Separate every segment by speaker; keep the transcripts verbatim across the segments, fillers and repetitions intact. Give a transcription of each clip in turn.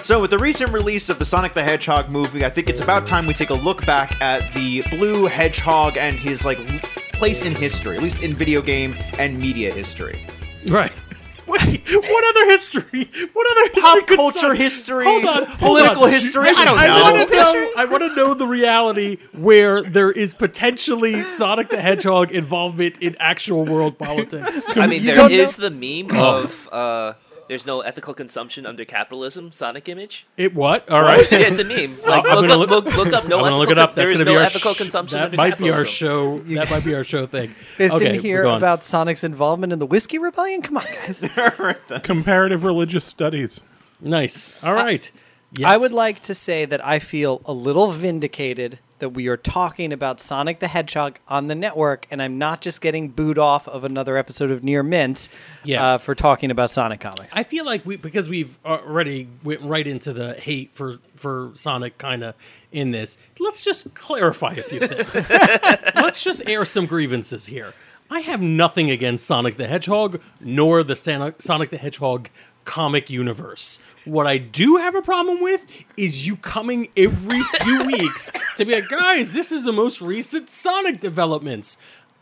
Speaker 1: So with the recent release of the Sonic the Hedgehog movie, I think it's about time we take a look back at the blue hedgehog and his like place in history, at least in video game and media history.
Speaker 2: Right. What, what other history? What other history
Speaker 1: Pop
Speaker 2: could
Speaker 1: culture
Speaker 2: Sonic-
Speaker 1: history,
Speaker 2: Hold on, hold
Speaker 1: political
Speaker 2: on.
Speaker 1: history. I don't
Speaker 2: I
Speaker 1: know.
Speaker 2: want to know. I want to know the reality where there is potentially Sonic the Hedgehog involvement in actual world politics.
Speaker 3: I mean,
Speaker 4: You
Speaker 3: there
Speaker 4: don't
Speaker 3: is the meme
Speaker 2: Oh.
Speaker 3: of uh, there's no ethical consumption under capitalism. Sonic image.
Speaker 2: It what? All right.
Speaker 3: Yeah, it's a meme. Like
Speaker 2: I'm
Speaker 3: look
Speaker 2: gonna
Speaker 3: up,
Speaker 2: look-
Speaker 3: look, look up. No
Speaker 2: I'm gonna
Speaker 3: ethical.
Speaker 2: look it up.
Speaker 3: There
Speaker 2: That's
Speaker 3: is
Speaker 2: gonna
Speaker 3: no
Speaker 2: be our
Speaker 3: ethical
Speaker 2: sh-
Speaker 3: consumption
Speaker 2: That
Speaker 3: under
Speaker 2: might be our
Speaker 3: capitalism.
Speaker 2: show. That might be our show thing.
Speaker 4: You guys
Speaker 2: Okay,
Speaker 4: didn't hear
Speaker 2: we're going.
Speaker 4: about Sonic's involvement in the Whiskey Rebellion? Come on, guys.
Speaker 5: Comparative religious studies.
Speaker 2: Nice. All right. Yes.
Speaker 4: I would like to say that I feel a little vindicated that we are talking about Sonic the Hedgehog on the network, and I'm not just getting booed off of another episode of Near Mint
Speaker 2: Yeah.
Speaker 4: uh, for talking about Sonic comics.
Speaker 2: I feel like we because we've already went right into the hate for for Sonic kind of in this. Let's just clarify a few things. Let's just air some grievances here. I have nothing against Sonic the Hedgehog nor the Sonic, Sonic the Hedgehog comic universe. What I do have a problem with is you coming every few weeks to be like, guys, this is the most recent Sonic developments.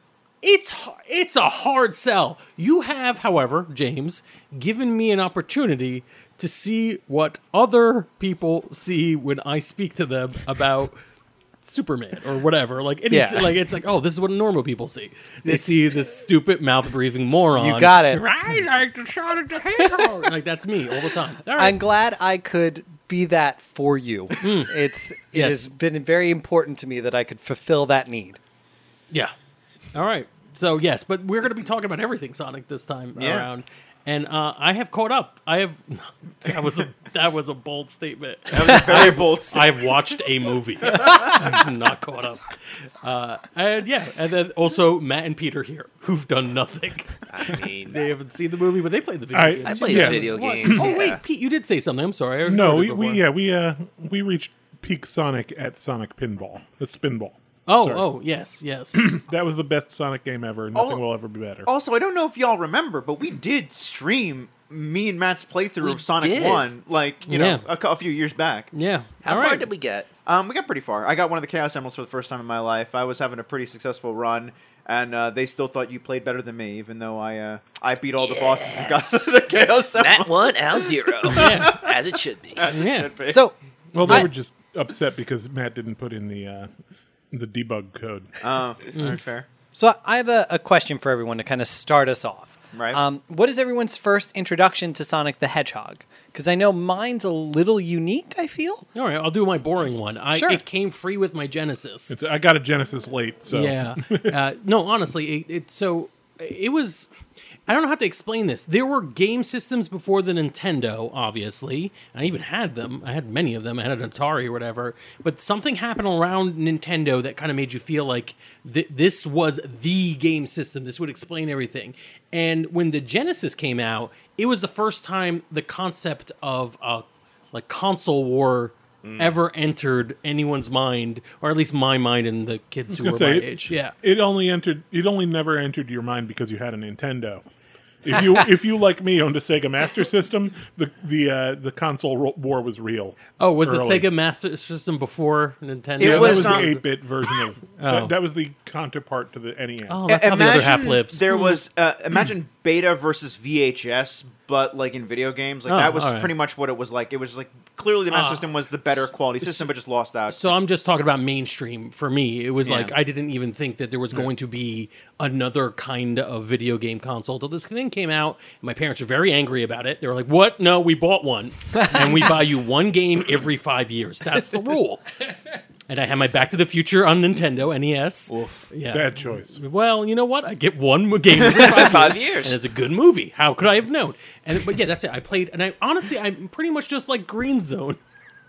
Speaker 2: It's it's a hard sell. You have, however, James, given me an opportunity to see what other people see when I speak to them about Superman or whatever. Like, any,
Speaker 4: Yeah.
Speaker 2: like it's like, oh, this is what normal people see. They see this stupid mouth breathing moron.
Speaker 4: You got it.
Speaker 2: I like the Sonic the Hedgehog. Like that's me all the time. All right.
Speaker 4: I'm glad I could be that for you. It's it
Speaker 2: Yes.
Speaker 4: has been very important to me that I could fulfill that need.
Speaker 2: Yeah. All right. So yes, but we're going to be talking about everything Sonic this time
Speaker 1: Yeah.
Speaker 2: around. And uh, I have caught up. I have. That was a that was a bold statement.
Speaker 1: Very bold.
Speaker 2: I have watched a movie. I'm not caught up. Uh, and yeah, and then also Matt and Peter here, who've done nothing.
Speaker 3: I mean,
Speaker 2: They haven't seen the movie, but they played the video
Speaker 5: I-
Speaker 2: game.
Speaker 3: I played
Speaker 5: Yeah.
Speaker 3: the video
Speaker 2: What?
Speaker 3: games.
Speaker 2: Oh
Speaker 3: yeah.
Speaker 2: wait, Pete, you did say something. I'm sorry. I
Speaker 5: No,
Speaker 2: heard
Speaker 5: we,
Speaker 2: it
Speaker 5: we
Speaker 2: before.
Speaker 5: yeah we uh we reached peak Sonic at Sonic Pinball, the Spinball.
Speaker 2: Oh,
Speaker 5: Sorry.
Speaker 2: oh, yes, yes.
Speaker 5: That was the best Sonic game ever. Nothing
Speaker 1: Oh.
Speaker 5: will ever be better.
Speaker 1: Also, I don't know if y'all remember, but we did stream me and Matt's playthrough
Speaker 3: We
Speaker 1: of Sonic
Speaker 3: did.
Speaker 1: one, like, you know,
Speaker 2: Yeah.
Speaker 1: a, cou- a few years back.
Speaker 2: Yeah.
Speaker 3: How
Speaker 2: All
Speaker 3: far
Speaker 2: right.
Speaker 3: did we get?
Speaker 1: Um, we got pretty far. I got one of the Chaos Emeralds for the first time in my life. I was having a pretty successful run, and uh, they still thought you played better than me, even though I uh, I beat all the bosses and got the Chaos Emerald.
Speaker 3: Matt one, Al zero, as it should be.
Speaker 1: As it
Speaker 2: Yeah.
Speaker 1: should be.
Speaker 4: So
Speaker 5: Well, they
Speaker 4: I-
Speaker 5: were just upset because Matt didn't put in the uh, the debug code.
Speaker 1: Oh, very fair.
Speaker 4: So I have a, a question for everyone to kind of start us off.
Speaker 1: Right.
Speaker 4: Um, what is everyone's first introduction to Sonic the Hedgehog? Because I know mine's a little unique, I feel.
Speaker 2: All right, I'll do my boring one. I,
Speaker 4: Sure.
Speaker 2: It came free with my Genesis.
Speaker 5: It's, I got a Genesis late, so
Speaker 2: Yeah. uh, no, honestly, it, it so it was. I don't know how to explain this. There were game systems before the Nintendo, obviously. I even had them. I had many of them. I had an Atari or whatever. But something happened around Nintendo that kind of made you feel like th- this was the game system. This would explain everything. And when the Genesis came out, it was the first time the concept of uh, like console war ever entered anyone's mind, or at least my mind and the kids who
Speaker 5: I
Speaker 2: were
Speaker 5: was
Speaker 2: my
Speaker 5: gonna say,
Speaker 2: age. Yeah.
Speaker 5: It only entered. It only never entered your mind because you had a Nintendo. If you, if you like me, owned a Sega Master System, the the uh, the console ro- war was real.
Speaker 2: Oh, was
Speaker 5: early.
Speaker 2: the Sega Master System before Nintendo?
Speaker 1: It
Speaker 5: Yeah,
Speaker 1: was,
Speaker 5: that was
Speaker 1: um,
Speaker 5: the eight-bit version of.
Speaker 2: Oh.
Speaker 5: that, that was the counterpart to the N E S.
Speaker 2: Oh, that's how the other half lives.
Speaker 1: There was uh, imagine beta versus V H S, but like in video games, like
Speaker 2: Oh,
Speaker 1: that was
Speaker 2: all right.
Speaker 1: pretty much what it was like. It was like clearly the Master
Speaker 2: Ah.
Speaker 1: System was the better quality system, but just lost out.
Speaker 2: So I'm just talking about mainstream. For me, it was
Speaker 1: Yeah.
Speaker 2: like I didn't even think that there was going to be another kind of video game console till this thing came out. My parents were very angry about it. They were like, "What? No, we bought one, and we buy you one game every five years. That's the rule." And I had my Back to the Future on Nintendo N E S. Oof. Yeah.
Speaker 5: Bad choice.
Speaker 2: Well, you know what? I get one mo- game every five,
Speaker 3: Five
Speaker 2: years,
Speaker 3: years.
Speaker 2: and it's a good movie. How could I have known? And but yeah, that's it. I played, and I honestly, I'm pretty much just like Green Zone.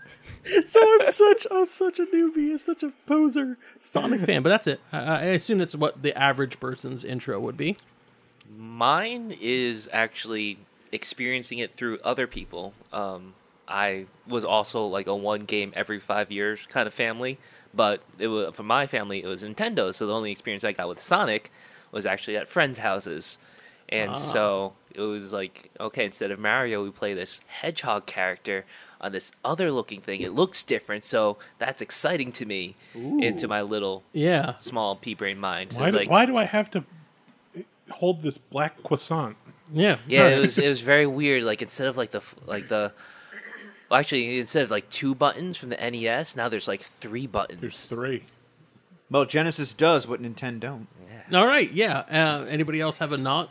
Speaker 2: So I'm such, I'm such a newbie, I'm such a poser Sonic fan. But that's it. I, I assume that's what the average person's intro would be.
Speaker 3: Mine is actually experiencing it through other people. Um, I was also like a one game every five years kind of family, but it was for my family it was Nintendo. So the only experience I got with Sonic was actually at friends' houses, and so it was like, okay, instead of Mario, we play this hedgehog character. on this other looking thing. It looks different, so that's exciting to me into my little
Speaker 2: Yeah.
Speaker 3: small pea brain mind. So
Speaker 5: Why
Speaker 3: it's
Speaker 5: do,
Speaker 3: like,
Speaker 5: why do I have to hold this black croissant?
Speaker 2: Yeah.
Speaker 3: yeah, it was it was very weird. Like instead of like the f- like the well, actually instead of like two buttons from the N E S, now there's like three buttons.
Speaker 5: There's three.
Speaker 1: Well, Genesis does what Nintendo don't.
Speaker 2: All right. Yeah. Uh, anybody else have a not?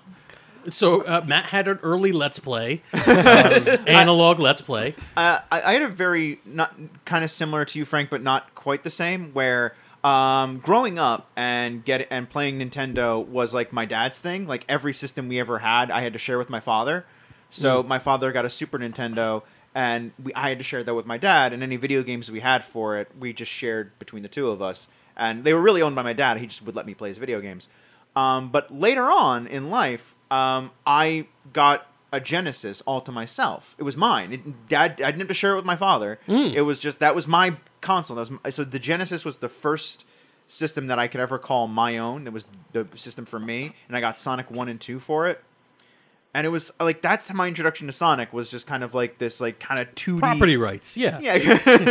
Speaker 2: So uh, Matt had an early Let's Play, um, analog Let's Play.
Speaker 1: Uh, I, I had a very not kind of similar to you, Frank, but not quite the same. Where um, growing up and get and playing Nintendo was like my dad's thing. Like every system we ever had, I had to share with my father. So
Speaker 2: Mm.
Speaker 1: my father got a Super Nintendo, and we, I had to share that with my dad. And any video games we had for it, we just shared between the two of us. And they were really owned by my dad. He just would let me play his video games. Um, but later on in life, um, I got a Genesis all to myself. It was mine. It, Dad, I didn't have to share it with my father. It was just that was my console. That was my, so the Genesis was the first system that I could ever call my own. It was the system for me, and I got Sonic One and Two for it. And it was like that's my introduction to Sonic was just kind of like this like kind of two D
Speaker 2: Property rights. Yeah.
Speaker 1: Yeah.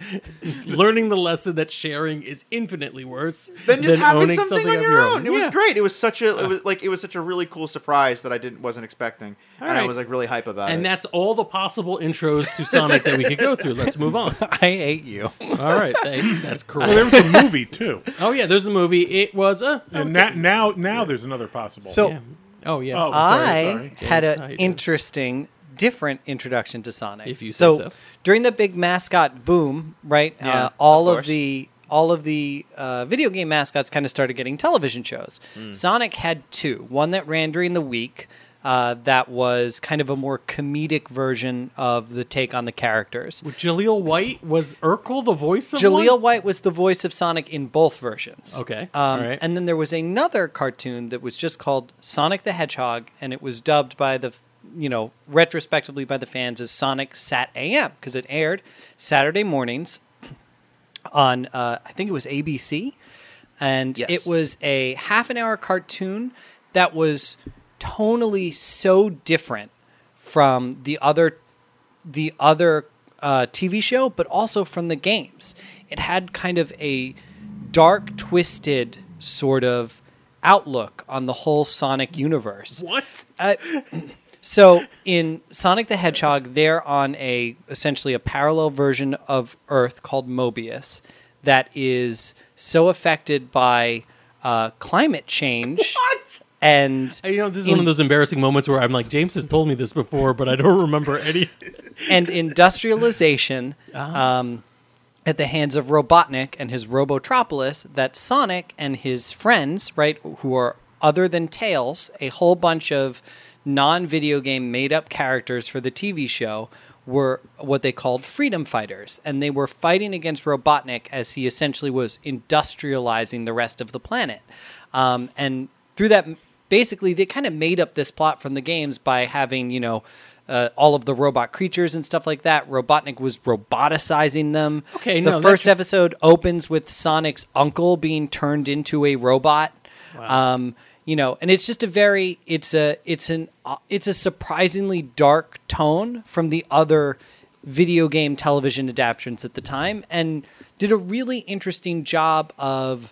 Speaker 2: Learning the lesson that sharing is infinitely worse
Speaker 1: Then just
Speaker 2: than
Speaker 1: having
Speaker 2: owning
Speaker 1: something, on
Speaker 2: of
Speaker 1: your own. It was
Speaker 2: Yeah.
Speaker 1: great. It was such a it was like it was such a really cool surprise that I didn't wasn't expecting, and I
Speaker 2: right.
Speaker 1: was like really hype about
Speaker 2: And
Speaker 1: it.
Speaker 2: that's all the possible intros to Sonic that we could go through. Let's move on.
Speaker 4: I hate you.
Speaker 2: All right, thanks. That's correct.
Speaker 5: Well, there was a movie too,
Speaker 2: Oh yeah, there's a movie. It was a.
Speaker 5: and na- now now there's another possible.
Speaker 4: So
Speaker 2: Yeah. Oh yes.
Speaker 5: Oh.
Speaker 4: I
Speaker 5: sorry, sorry.
Speaker 4: had
Speaker 2: James, how
Speaker 4: an
Speaker 2: you doing?
Speaker 4: interesting, different introduction to Sonic.
Speaker 2: If you say
Speaker 4: so,
Speaker 2: so.
Speaker 4: during the big mascot boom, right?
Speaker 1: Yeah,
Speaker 4: uh, all
Speaker 3: of
Speaker 4: of,
Speaker 3: course.
Speaker 4: the all of the uh, video game mascots kind of started getting television shows. Sonic had two. One that ran during the week. Uh, that was kind of a more comedic version of the take on the characters.
Speaker 2: With Jaleel White was Urkel the voice of
Speaker 4: Jaleel
Speaker 2: one?
Speaker 4: White was the voice of Sonic in both versions.
Speaker 2: Okay,
Speaker 4: Um,
Speaker 2: all right.
Speaker 4: And then there was another cartoon that was just called Sonic the Hedgehog, and it was dubbed by the, you know, retrospectively by the fans as Sonic Sat A M because it aired Saturday mornings on, uh, I think it was A B C. And
Speaker 3: Yes.
Speaker 4: it was a half an hour cartoon that was tonally so different from the other the other uh, T V show, but also from the games. It had kind of a dark, twisted sort of outlook on the whole Sonic universe.
Speaker 2: What?
Speaker 4: Uh, so in Sonic the Hedgehog, they're on a essentially a parallel version of Earth called Mobius that is so affected by uh, climate change.
Speaker 2: What?
Speaker 4: And
Speaker 2: You know, this is
Speaker 4: in-
Speaker 2: one of those embarrassing moments where I'm like, James has told me this before, but I don't remember any.
Speaker 4: and industrialization
Speaker 2: Ah.
Speaker 4: um, at the hands of Robotnik and his Robotropolis, that Sonic and his friends, right, who are other than Tails, a whole bunch of non-video game made-up characters for the T V show, were what they called freedom fighters, and they were fighting against Robotnik as he essentially was industrializing the rest of the planet. Um, and through that, basically, they kind of made up this plot from the games by having, you know, uh, all of the robot creatures and stuff like that. Robotnik was roboticizing them.
Speaker 2: Okay,
Speaker 4: the
Speaker 2: no,
Speaker 4: first
Speaker 2: that's-
Speaker 4: episode opens with Sonic's uncle being turned into a robot. Um, you know, and it's just a very it's a it's an uh, it's a surprisingly dark tone from the other video game television adaptations at the time, and did a really interesting job of,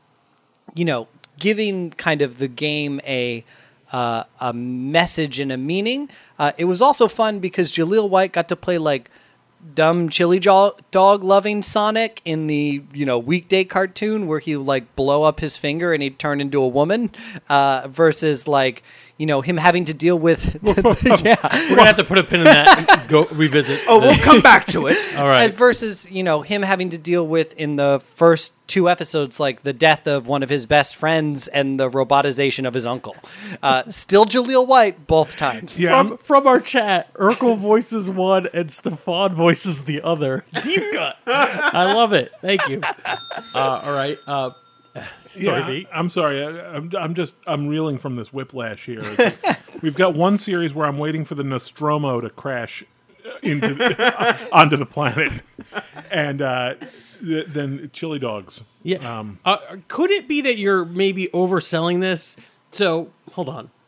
Speaker 4: you know, giving kind of the game a uh, a message and a meaning. Uh, it was also fun because Jaleel White got to play like dumb chili jo- dog loving Sonic in the, you know, weekday cartoon where he like blow up his finger and he'd turn into a woman, uh, versus like, you know, him having to deal with yeah
Speaker 2: We're gonna have to put a pin in that and go revisit.
Speaker 1: oh, we'll
Speaker 2: this.
Speaker 1: come back to it.
Speaker 2: All right.
Speaker 4: as versus, you know, him having to deal with in the first two episodes like the death of one of his best friends and the robotization of his uncle. Uh, still Jaleel White both times.
Speaker 5: Yeah,
Speaker 2: From,
Speaker 5: I'm-
Speaker 2: from our chat, Urkel voices one and Stefan voices the other. Deep cut. I love it. Thank you. Uh, all right. Uh, sorry,
Speaker 5: yeah,
Speaker 2: Pete.
Speaker 5: I'm sorry. I, I'm, I'm just I'm reeling from this whiplash here. It's like, we've got one series where I'm waiting for the Nostromo to crash into the, onto the planet, and uh, th- then chili dogs.
Speaker 2: Yeah.
Speaker 5: Um,
Speaker 2: uh, could it be that you're maybe overselling this? So hold on.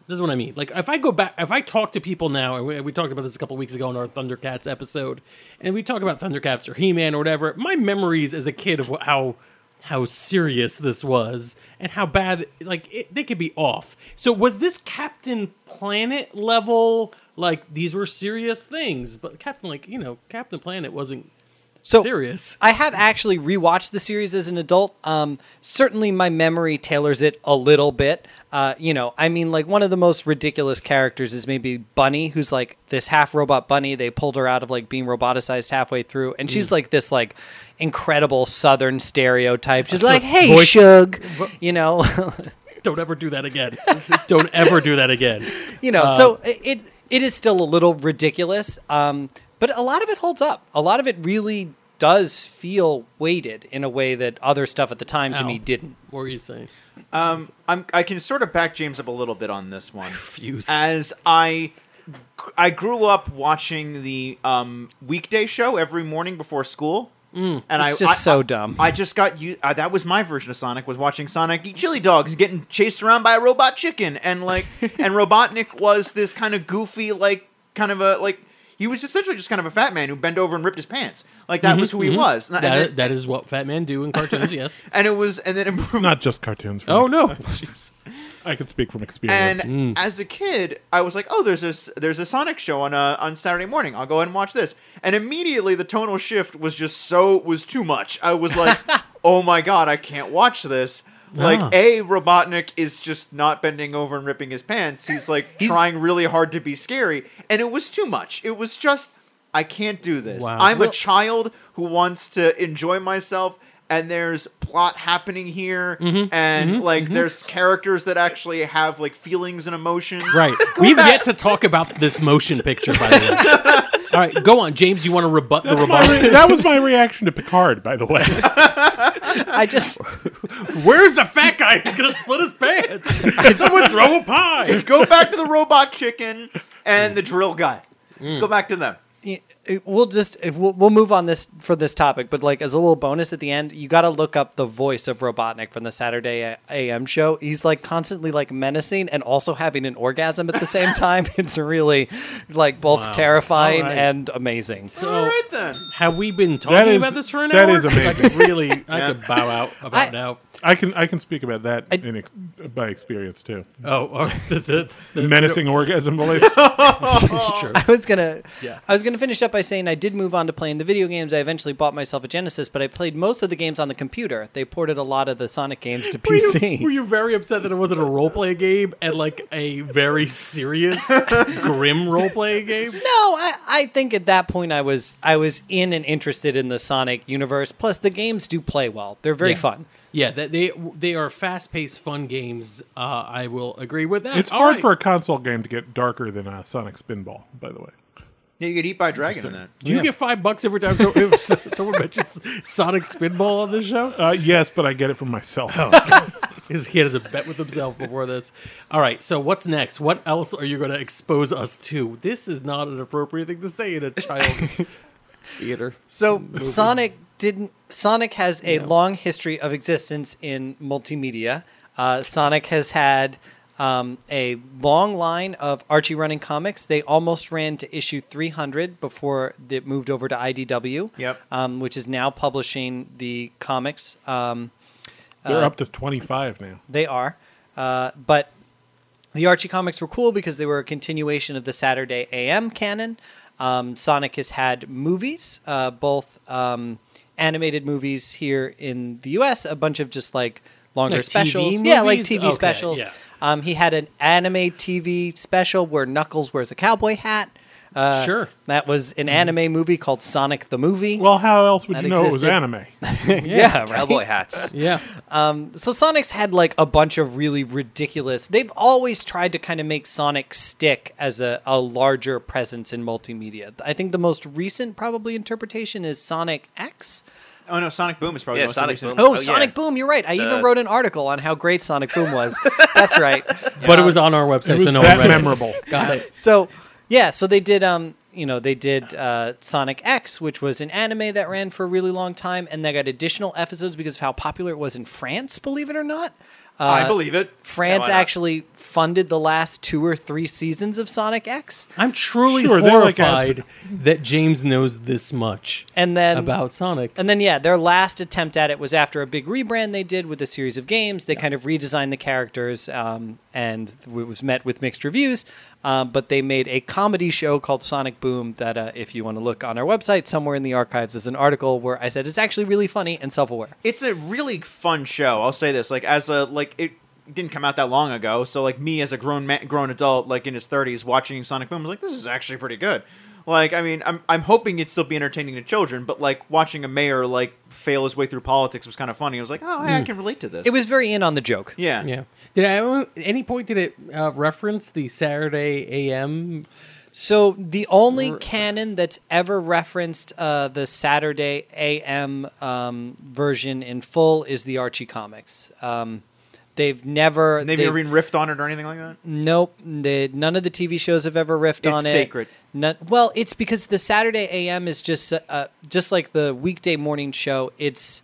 Speaker 2: This is what I mean. Like, if I go back, if I talk to people now, and we, we talked about this a couple weeks ago in our Thundercats episode, and we talk about Thundercats or He-Man or whatever, my memories as a kid of what, how how serious this was and how bad, like, it, they could be off. So was this Captain Planet level? Like, these were serious things, but Captain, like, you know, Captain Planet wasn't
Speaker 4: So
Speaker 2: serious.
Speaker 4: I have actually rewatched the series as an adult. Um, certainly, my memory tailors it a little bit. Uh, you know, I mean, like one of the most ridiculous characters is maybe Bunny, who's like this half robot bunny. They pulled her out of like being roboticized halfway through, and she's like this like incredible Southern stereotype. She's like, "Hey,
Speaker 2: Voice-
Speaker 4: Shug," you know.
Speaker 2: Don't ever do that again. Don't ever do that again.
Speaker 4: You know,
Speaker 2: Uh,
Speaker 4: so it it is still a little ridiculous, um, but a lot of it holds up. A lot of it really does feel weighted in a way that other stuff at the time to
Speaker 2: Ow.
Speaker 4: me didn't.
Speaker 2: What were you saying?
Speaker 1: Um, I'm, I can sort of back James up a little bit on this one.
Speaker 2: Refuse.
Speaker 1: As I, I grew up watching the um, weekday show every morning before school. Mm, and
Speaker 4: it's
Speaker 1: I,
Speaker 4: just
Speaker 1: I,
Speaker 4: so
Speaker 1: I,
Speaker 4: dumb.
Speaker 1: I just got you. Uh, that was my version of Sonic. Was watching Sonic eat chili dogs, getting chased around by a robot chicken, and like, and Robotnik was this kind of goofy, like, kind of a like. He was essentially just kind of a fat man who bent over and ripped his pants. Like that was who he was. And,
Speaker 2: That,
Speaker 1: and,
Speaker 2: that is what fat men do in cartoons, yes.
Speaker 1: and it was, and then it,
Speaker 5: Not just cartoons. For
Speaker 2: Oh,
Speaker 5: me.
Speaker 2: no. Jeez.
Speaker 5: I can speak from experience.
Speaker 1: And as a kid, I was like, "Oh, there's this, there's a Sonic show on uh, on Saturday morning. I'll go ahead and watch this." And immediately, the tonal shift was just so was too much. I was like, "Oh my god, I can't watch this." Like,
Speaker 2: Ah.
Speaker 1: a Robotnik is just not bending over and ripping his pants. He's like trying really hard to be scary, and it was too much. It was just, I can't do this.
Speaker 2: Wow.
Speaker 1: I'm
Speaker 2: Well-
Speaker 1: a child who wants to enjoy myself. And there's plot happening here,
Speaker 2: Mm-hmm.
Speaker 1: and like there's characters that actually have like feelings and emotions.
Speaker 2: Right. We've yet to talk about this motion picture, by the way. All right, go on. James, you want to rebut the
Speaker 5: That's my
Speaker 2: rebuttal?
Speaker 5: re- that was my reaction to Picard, by the way.
Speaker 4: I just
Speaker 2: Where's the fat guy who's going to split his pants? Someone throw a pie.
Speaker 1: Go back to the robot chicken and the drill guy. Let's go back to them.
Speaker 4: we'll just we'll, we'll move on this for this topic, but like as a little bonus at the end, you got to look up the voice of Robotnik from the Saturday A M show. He's like constantly like menacing and also having an orgasm at the same time. It's really like both
Speaker 2: Wow.
Speaker 4: terrifying
Speaker 2: All right.
Speaker 4: and amazing.
Speaker 2: So,
Speaker 1: All right then.
Speaker 2: have we been talking
Speaker 5: That is-
Speaker 2: about this for an
Speaker 5: that
Speaker 2: hour?
Speaker 5: is
Speaker 2: 'Cause I
Speaker 5: amazing.
Speaker 2: could really, I
Speaker 1: Yeah.
Speaker 2: could bow out about
Speaker 4: I-
Speaker 2: now.
Speaker 5: I can I can speak about that
Speaker 4: I-
Speaker 5: in ex- by experience too.
Speaker 2: Oh, oh the, the, the,
Speaker 5: Menacing orgasm voice.
Speaker 2: it's true.
Speaker 4: I was gonna,
Speaker 2: Yeah.
Speaker 4: I was gonna finish up by saying I did move on to playing the video games. I eventually bought myself a Genesis, but I played most of the games on the computer. They ported a lot of the Sonic games to
Speaker 2: Were you,
Speaker 4: P C.
Speaker 2: were you very upset that it wasn't a role play game and like a very serious, grim role play game?
Speaker 4: No, I, I think at that point I was I was in and interested in the Sonic universe. Plus, the games do play well; they're very
Speaker 2: Yeah.
Speaker 4: fun.
Speaker 2: Yeah, that they they are fast paced, fun games. Uh, I will agree with that.
Speaker 5: It's
Speaker 2: All
Speaker 5: hard
Speaker 2: right.
Speaker 5: for a console game to get darker than a Sonic Spinball, by the way.
Speaker 1: Yeah, you get eat by a dragon in that.
Speaker 2: Do you
Speaker 5: Yeah.
Speaker 2: get five bucks every time so, if so- someone mentions Sonic Spinball on this show?
Speaker 5: Uh, yes, but I get it from myself.
Speaker 2: His He has a bet with himself before this. All right, so what's next? What else are you going to expose us to? This is not an appropriate thing to say in a child's theater.
Speaker 4: So Sonic didn't. Sonic has a long history of existence in multimedia. Uh, Sonic has had um, a long line of Archie running comics. They almost ran to issue three hundred before it moved over to I D W.
Speaker 1: Yep.
Speaker 4: Um, which is now publishing the comics. Um,
Speaker 5: They're
Speaker 4: uh,
Speaker 5: up to twenty-five now.
Speaker 4: They are. Uh, but the Archie comics were cool because they were a continuation of the Saturday A M canon. Um, Sonic has had movies, uh, both um, animated movies here in the U S, a bunch of just like longer
Speaker 2: Like T V
Speaker 4: specials. Yeah, like
Speaker 2: movies?
Speaker 4: T V
Speaker 2: Okay,
Speaker 4: specials.
Speaker 2: yeah.
Speaker 4: Um, he had an anime T V special where Knuckles wears a cowboy hat. Uh,
Speaker 2: Sure.
Speaker 4: That was an anime movie called Sonic the Movie.
Speaker 5: Well, how else would
Speaker 4: That
Speaker 5: you know it was
Speaker 4: existed.
Speaker 5: anime?
Speaker 4: yeah, right?
Speaker 3: Cowboy hats.
Speaker 2: Yeah.
Speaker 4: So Sonic's had like a bunch of really ridiculous. They've always tried to kind of make Sonic stick as a, a larger presence in multimedia. I think the most recent probably interpretation is Sonic X.
Speaker 1: Oh no, Sonic Boom is probably
Speaker 3: Yeah,
Speaker 1: the most
Speaker 3: Sonic
Speaker 1: recent.
Speaker 3: Boom.
Speaker 4: Oh,
Speaker 3: Oh,
Speaker 4: Sonic
Speaker 3: yeah.
Speaker 4: Boom! You're right. I even
Speaker 3: Uh,
Speaker 4: wrote an article on how great Sonic Boom was. That's right.
Speaker 2: But it was on our website,
Speaker 5: It was
Speaker 2: so no one
Speaker 5: that
Speaker 2: read
Speaker 5: memorable.
Speaker 2: it. Got it.
Speaker 4: So yeah, so they did. Um, you know, they did uh, Sonic X, which was an anime that ran for a really long time, and they got additional episodes because of how popular it was in France. Believe it or not.
Speaker 1: I believe it.
Speaker 4: France
Speaker 3: why not?
Speaker 4: actually funded the last two or three seasons of Sonic X.
Speaker 2: I'm truly
Speaker 5: Sure, they're like
Speaker 2: horrified that James knows this much
Speaker 4: And then
Speaker 2: about Sonic.
Speaker 4: And then, yeah, their last attempt at it was after a big rebrand they did with a series of games. They kind of redesigned the characters, um, and it was met with mixed reviews. Um, but they made a comedy show called Sonic Boom that, uh, if you want to look on our website, somewhere in the archives is an article where I said it's actually really funny and self-aware.
Speaker 1: It's a really fun show. I'll say this, like as a like it didn't come out that long ago, so like me as a grown ma- grown adult, like in his thirties, watching Sonic Boom, I was like, this is actually pretty good. Like, I mean, I'm I'm hoping it'd still be entertaining to children, but like watching a mayor like fail his way through politics was kind of funny. I was like, oh, hey, I can relate to this.
Speaker 4: It was very in on the joke.
Speaker 1: yeah,
Speaker 2: Yeah. Did I at any point did it uh, reference the Saturday A M?
Speaker 4: So the only canon that's ever referenced uh, the Saturday A M um, version in full is the Archie comics. Um, they've never...
Speaker 1: And they've
Speaker 4: they've-
Speaker 1: never even riffed on it or anything like that.
Speaker 4: Nope. They, none of the T V shows have ever riffed
Speaker 1: It's
Speaker 4: on it.
Speaker 1: sacred.
Speaker 4: None, well, it's because the Saturday A M is just uh, just like the weekday morning show. It's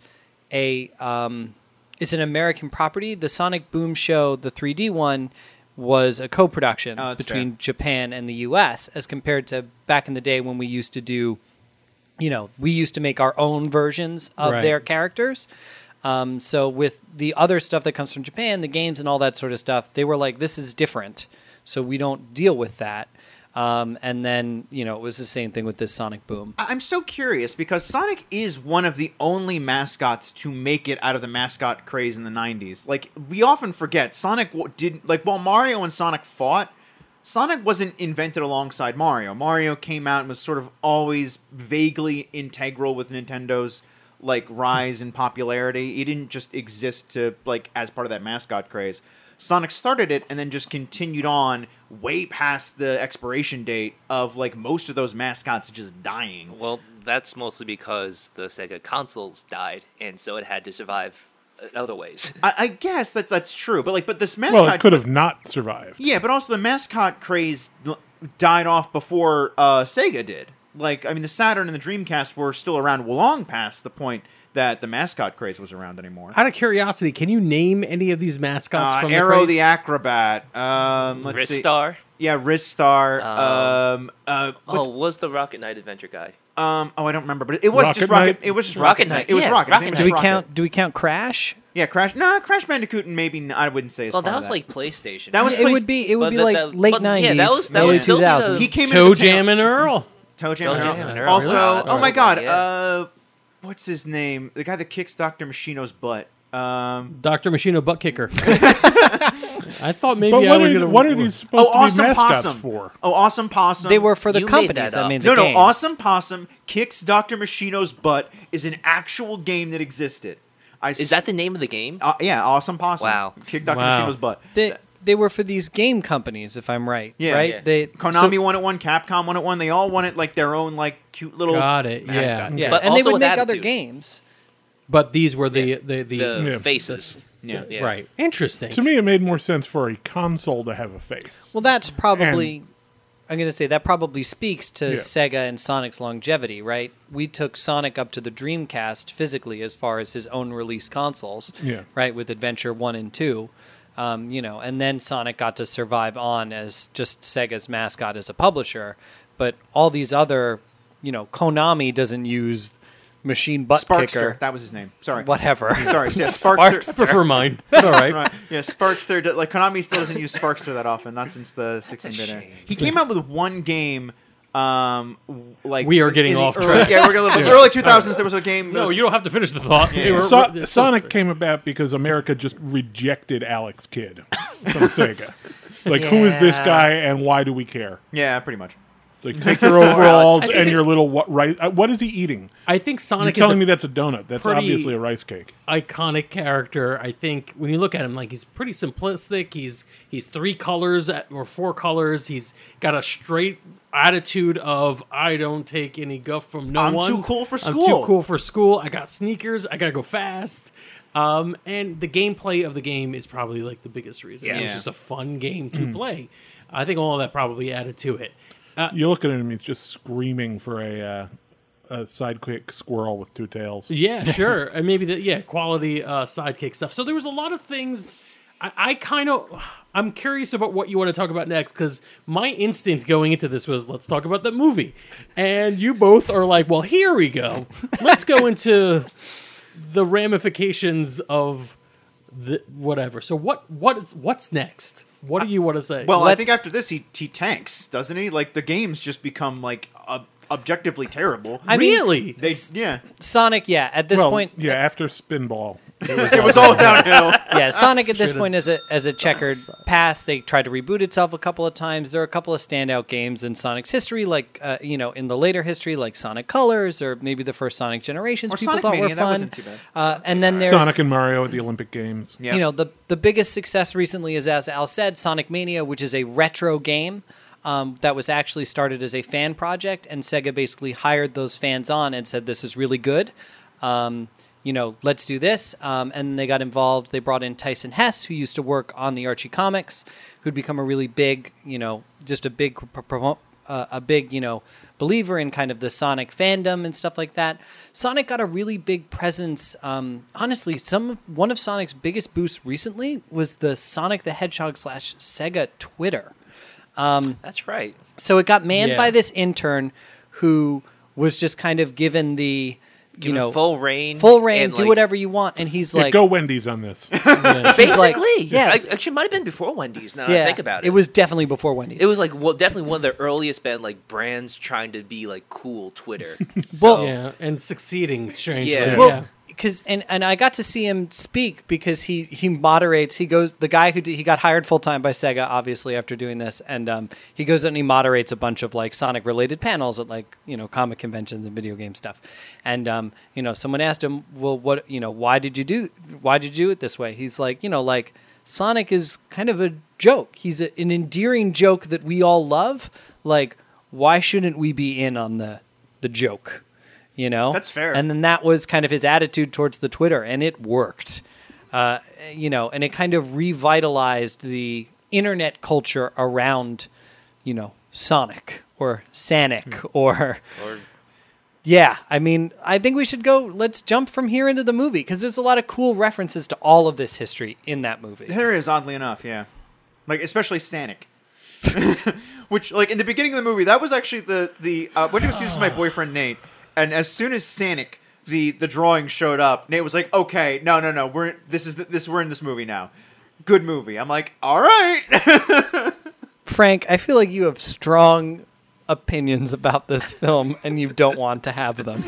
Speaker 4: a um, it's an American property. The Sonic Boom show, the three D one, was a co-production
Speaker 1: Oh, that's
Speaker 4: between
Speaker 1: fair.
Speaker 4: Japan and the U S as compared to back in the day when we used to do, you know, we used to make our own versions of
Speaker 2: Right.
Speaker 4: their characters. Um, so with the other stuff that comes from Japan, the games and all that sort of stuff, they were like, this is different. So we don't deal with that. Um, and then, you know, it was the same thing with this Sonic Boom.
Speaker 1: I- I'm so curious because Sonic is one of the only mascots to make it out of the mascot craze in the nineties. Like, we often forget, Sonic w- didn't, like, while Mario and Sonic fought, Sonic wasn't invented alongside Mario. Mario came out and was sort of always vaguely integral with Nintendo's, like, rise in popularity. He didn't just exist to, like, as part of that mascot craze. Sonic started it and then just continued on way past the expiration date of like most of those mascots just dying.
Speaker 3: Well, that's mostly because the Sega consoles died, and so it had to survive in other ways.
Speaker 1: I, I guess that's that's true, but like, but this mascot,
Speaker 5: Well, it could have not survived.
Speaker 1: yeah, but also the mascot craze l- died off before uh, Sega did. Like, I mean, the Saturn and the Dreamcast were still around long past the point that the mascot craze was around anymore.
Speaker 2: Out of curiosity, can you name any of these mascots
Speaker 1: Uh,
Speaker 2: from
Speaker 1: Arrow
Speaker 2: the,
Speaker 1: the
Speaker 2: craze?
Speaker 1: Acrobat. Um, let's see.
Speaker 3: Ristar.
Speaker 1: Yeah, Ristar.
Speaker 3: Um,
Speaker 1: Um, uh, what's,
Speaker 3: Oh, was the Rocket Knight Adventure guy?
Speaker 1: um, oh, I don't remember, but it was
Speaker 5: Rocket
Speaker 1: just Rocket.
Speaker 5: Knight?
Speaker 1: It was just
Speaker 3: Rocket
Speaker 1: Rocket Knight.
Speaker 3: Knight,
Speaker 1: It was
Speaker 3: yeah,
Speaker 1: Rocket. His
Speaker 3: Rocket
Speaker 1: name was
Speaker 4: Do we
Speaker 1: Rocket.
Speaker 4: count? Do we count Crash?
Speaker 1: Yeah, Crash. Nah, Crash Bandicoot. And maybe n- I wouldn't say. As
Speaker 3: Well,
Speaker 1: part
Speaker 3: that
Speaker 1: of
Speaker 3: was like PlayStation.
Speaker 1: That was
Speaker 4: it
Speaker 1: place-
Speaker 4: would be. It would
Speaker 3: but
Speaker 4: be
Speaker 3: that-
Speaker 4: like
Speaker 3: that-
Speaker 4: late
Speaker 3: but, yeah,
Speaker 4: nineties,
Speaker 3: that was- that
Speaker 4: early
Speaker 3: was still
Speaker 4: two
Speaker 3: the-
Speaker 4: thousands.
Speaker 1: He came
Speaker 2: Toe
Speaker 1: into the
Speaker 2: Jam and Earl.
Speaker 1: Toe Jam
Speaker 3: Toe
Speaker 1: and
Speaker 3: Jam
Speaker 1: Earl.
Speaker 3: and Earl.
Speaker 1: Also,
Speaker 3: Wow, that's
Speaker 1: oh
Speaker 3: a
Speaker 1: my
Speaker 3: good
Speaker 1: God,
Speaker 3: one, yeah.
Speaker 1: uh, what's his name? The guy that kicks Doctor Machino's butt. Um,
Speaker 2: Doctor Machino Butt Kicker. I thought maybe
Speaker 5: But
Speaker 2: I
Speaker 5: what
Speaker 2: was
Speaker 5: are,
Speaker 2: going to.
Speaker 5: what are these supposed
Speaker 1: oh,
Speaker 5: to be
Speaker 1: Awesome
Speaker 5: mascots
Speaker 1: Possum.
Speaker 5: for?
Speaker 1: Oh, Awesome Possum.
Speaker 4: They were for the
Speaker 3: You made
Speaker 4: companies
Speaker 3: that
Speaker 4: that
Speaker 3: up.
Speaker 4: made the
Speaker 1: no, no.
Speaker 4: game.
Speaker 1: Awesome Possum kicks Doctor Machino's butt is an actual game that existed. I
Speaker 3: Is that the name of the game?
Speaker 1: Uh, yeah, Awesome Possum.
Speaker 3: Wow.
Speaker 1: Kick Doctor
Speaker 2: Wow.
Speaker 1: Machino's butt.
Speaker 4: They, they were for these game companies, if I'm right.
Speaker 1: Yeah.
Speaker 4: right.
Speaker 3: Yeah.
Speaker 4: They
Speaker 1: Konami
Speaker 4: so-
Speaker 1: won it one. Capcom won it one. They all wanted like their own like cute little.
Speaker 2: Got it. Yeah.
Speaker 1: mascot.
Speaker 4: yeah,
Speaker 3: But
Speaker 4: and they
Speaker 3: also
Speaker 4: would
Speaker 3: with
Speaker 4: make other
Speaker 3: attitude.
Speaker 4: games.
Speaker 2: But these were the the, the,
Speaker 3: The
Speaker 5: Yeah.
Speaker 3: faces.
Speaker 1: Yeah.
Speaker 3: Yeah.
Speaker 2: right. Interesting.
Speaker 5: To me, it made more sense for a console to have a face.
Speaker 4: Well, that's probably. I'm going to say that probably speaks to
Speaker 5: Yeah.
Speaker 4: Sega and Sonic's longevity, right? We took Sonic up to the Dreamcast physically as far as his own release consoles,
Speaker 5: Yeah.
Speaker 4: right, with Adventure one and two. Um, you know, and then Sonic got to survive on as just Sega's mascot as a publisher. But all these other, you know, Konami doesn't use Machine Butt
Speaker 1: Sparkster.
Speaker 4: Kicker.
Speaker 1: That was his name. Sorry.
Speaker 4: Whatever.
Speaker 1: Sorry. Yeah,
Speaker 4: Sparks-
Speaker 1: Sparkster.
Speaker 2: I prefer mine. All right.
Speaker 1: Right. Yeah, Sparkster. d- Like Konami still doesn't use Sparkster that often. Not since the sixteen-bit era.
Speaker 3: shame.
Speaker 1: He came out with one game. Um, w- like
Speaker 2: We are getting
Speaker 1: in the
Speaker 2: off
Speaker 1: early,
Speaker 2: track.
Speaker 1: Yeah, we're getting a little bit. Early two thousands. There was a game. there
Speaker 2: No,
Speaker 1: was-
Speaker 2: you don't have to finish the thought. They were-
Speaker 5: So-
Speaker 2: they-
Speaker 5: Sonic came about because America just rejected Alex Kidd from Sega. Like, who is this
Speaker 3: Yeah.
Speaker 5: guy and why do we care?
Speaker 1: Yeah, pretty much.
Speaker 5: It's like, take your overalls
Speaker 2: I think
Speaker 5: and
Speaker 2: it-
Speaker 5: your little what, rice. Uh, what is he eating?
Speaker 2: I think
Speaker 5: You're
Speaker 2: Sonic is
Speaker 5: telling
Speaker 2: a
Speaker 5: me that's a donut. That's
Speaker 2: pretty-
Speaker 5: obviously a rice cake.
Speaker 2: iconic character. I think when you look at him, like he's pretty simplistic. He's he's three colors or four colors. He's got a straight attitude of I don't take any guff from no
Speaker 1: I'm
Speaker 2: one.
Speaker 1: too cool for
Speaker 2: I'm
Speaker 1: school."
Speaker 2: too cool for school. I got sneakers. I gotta go fast. Um, and the gameplay of the game is probably like the biggest reason.
Speaker 3: Yeah.
Speaker 2: It's
Speaker 1: Yeah.
Speaker 2: just a fun game to play. I think all of that probably added to it.
Speaker 5: You look at him, he's just screaming for a, uh, a sidekick squirrel with two tails.
Speaker 2: Yeah, sure. And maybe the yeah, quality uh, sidekick stuff. So there was a lot of things I, I kind of, I'm curious about what you want to talk about next, because my instinct going into this was, let's talk about the movie. And you both are like, well, here we go. Let's go into the ramifications of the whatever. So what what is what's next? What do you want to say?
Speaker 1: Well,
Speaker 4: Let's-
Speaker 1: I think after this, he he tanks, doesn't he? Like the games just become like ob- objectively terrible.
Speaker 4: I mean,
Speaker 2: really?
Speaker 1: they yeah,
Speaker 4: Sonic, yeah, at this
Speaker 5: well,
Speaker 4: point,
Speaker 5: yeah, after Spinball.
Speaker 1: it was all downhill.
Speaker 4: yeah, Sonic at this point is a as a checkered past. They tried to reboot itself a couple of times. There are a couple of standout games in Sonic's history, like uh, you know, in the later history, like Sonic Colors, or maybe the first Sonic Generations.
Speaker 1: Or
Speaker 4: people
Speaker 1: Sonic
Speaker 4: thought
Speaker 1: Mania,
Speaker 4: were
Speaker 1: that
Speaker 4: fun.
Speaker 1: wasn't too bad.
Speaker 4: Uh, and then there's
Speaker 5: Sonic and Mario at the Olympic Games.
Speaker 1: Yeah.
Speaker 4: you know, the the biggest success recently is, as Al said, Sonic Mania, which is a retro game. Um, that was actually started as a fan project, and Sega basically hired those fans on and said, "This is really good. Um, you know, let's do this." Um, and they got involved. They brought in Tyson Hess, who used to work on the Archie comics, who'd become a really big, you know, just a big, pro- uh, a big, you know, believer in kind of the Sonic fandom and stuff like that. Sonic got a really big presence. Um, honestly, some of, one of Sonic's biggest boosts recently was the Sonic the Hedgehog slash Sega Twitter.
Speaker 3: That's right.
Speaker 4: So it got manned
Speaker 2: Yeah.
Speaker 4: by this intern who was just kind of given the, you
Speaker 3: Given
Speaker 4: know,
Speaker 3: full reign.
Speaker 4: full reign,
Speaker 3: and,
Speaker 4: do
Speaker 3: like,
Speaker 4: whatever you want. And he's
Speaker 5: Yeah,
Speaker 4: like,
Speaker 5: go Wendy's on this.
Speaker 4: he's like-
Speaker 3: Basically,
Speaker 4: yeah.
Speaker 3: I, actually, it might have been before Wendy's. Now that
Speaker 4: yeah,
Speaker 3: I think about it,
Speaker 4: it was definitely before Wendy's.
Speaker 3: It was like well, definitely one of the earliest band like brands trying to be like cool Twitter.
Speaker 4: Well-
Speaker 3: So,
Speaker 2: yeah, and succeeding strangely.
Speaker 3: Yeah.
Speaker 2: Yeah.
Speaker 4: Well, because and, and I got to see him speak because he he moderates. He goes the guy who did, he got hired full time by Sega, obviously after doing this, and um, he goes and he moderates a bunch of like Sonic related panels at like you know comic conventions and video game stuff. And um, you know, someone asked him, well, what you know, why did you do why did you do it this way? He's like, you know, like Sonic is kind of a joke. He's a, an endearing joke that we all love. Like, why shouldn't we be in on the the joke? You know,
Speaker 1: That's fair.
Speaker 4: And then that was kind of his attitude towards the Twitter, and it worked. Uh, you know, and it kind of revitalized the internet culture around, you know, Sonic or Sanic or.
Speaker 3: or
Speaker 4: Yeah, I mean, I think we should go. Let's jump from here into the movie because there's a lot of cool references to all of this history in that movie.
Speaker 1: There is, oddly enough, yeah. Like, especially Sanic. Which, like, in the beginning of the movie, that was actually the, the uh, Wendy was used to my boyfriend, Nate, and as soon as Sanic, the, the drawing showed up, Nate was like, okay, no, no, no, we're, this is, the, this, we're in this movie now. Good movie. I'm like, all right.
Speaker 4: Frank, I feel like you have strong opinions about this film and you don't want to have them.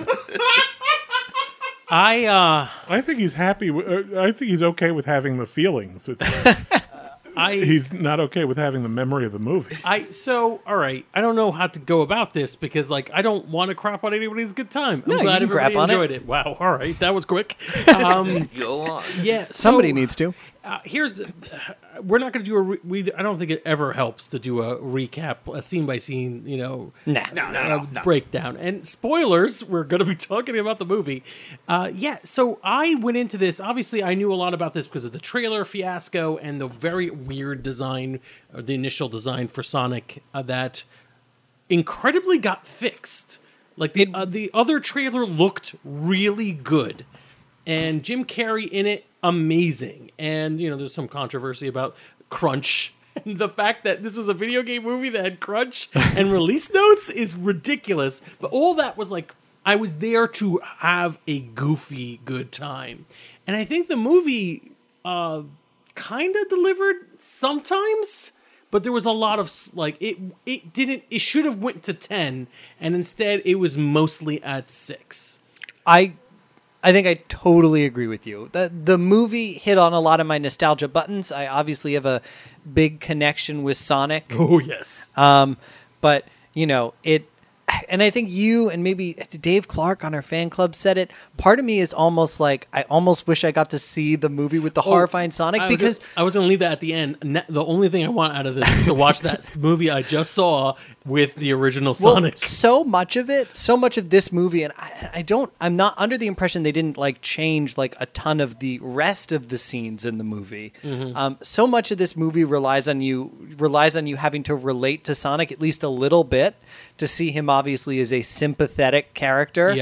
Speaker 2: I uh,
Speaker 5: I think he's happy. w- uh, I think he's okay with having the feelings. It's,
Speaker 2: I
Speaker 5: he's not okay with having the memory of the movie.
Speaker 2: I so all right. I don't know how to go about this because like I don't want to crap on anybody's good time. I'm
Speaker 4: No, you
Speaker 2: glad
Speaker 4: can crap
Speaker 2: everybody
Speaker 4: on it.
Speaker 2: enjoyed it. Wow. All right, that was quick. Um,
Speaker 3: go on.
Speaker 2: yeah. so,
Speaker 4: Somebody needs to.
Speaker 2: Uh, here's the, we're not going to do a re- we. I don't think it ever helps to do a recap, a scene by scene. You know,
Speaker 4: Nah.
Speaker 1: No, no,
Speaker 2: uh,
Speaker 1: no, no.
Speaker 2: breakdown and spoilers. We're going to be talking about the movie. Uh, yeah, so I went into this. Obviously, I knew a lot about this because of the trailer fiasco and the very weird design, or the initial design for Sonic uh, that incredibly got fixed. Like the uh, the other trailer looked really good, and Jim Carrey in it amazing. And you know, there's some controversy about crunch. And the fact that this was a video game movie that had crunch and release notes is ridiculous. But all that was like, I was there to have a goofy good time. And I think the movie uh, kind of delivered sometimes, but there was a lot of s- like, it it didn't, it should have went to ten, and instead it was mostly at six.
Speaker 4: I I think I totally agree with you. The the movie hit on a lot of my nostalgia buttons. I obviously have a big connection with Sonic.
Speaker 2: Oh, yes.
Speaker 4: Um, but you know, it and I think you and maybe Dave Clark on our fan club said it. Part of me is almost like I almost wish I got to see the movie with the horrifying Sonic
Speaker 2: I was
Speaker 4: because
Speaker 2: gonna- I was going to leave that at the end. Ne- The only thing I want out of this is to watch that movie I just saw with the original
Speaker 4: well,
Speaker 2: Sonic.
Speaker 4: so much of it, so much of this movie, and I, I don't, I'm not under the impression they didn't like change like a ton of the rest of the scenes in the movie.
Speaker 2: Mm-hmm.
Speaker 4: Um, so much of this movie relies on you, relies on you having to relate to Sonic at least a little bit to see him obviously as a sympathetic character.
Speaker 2: Yeah.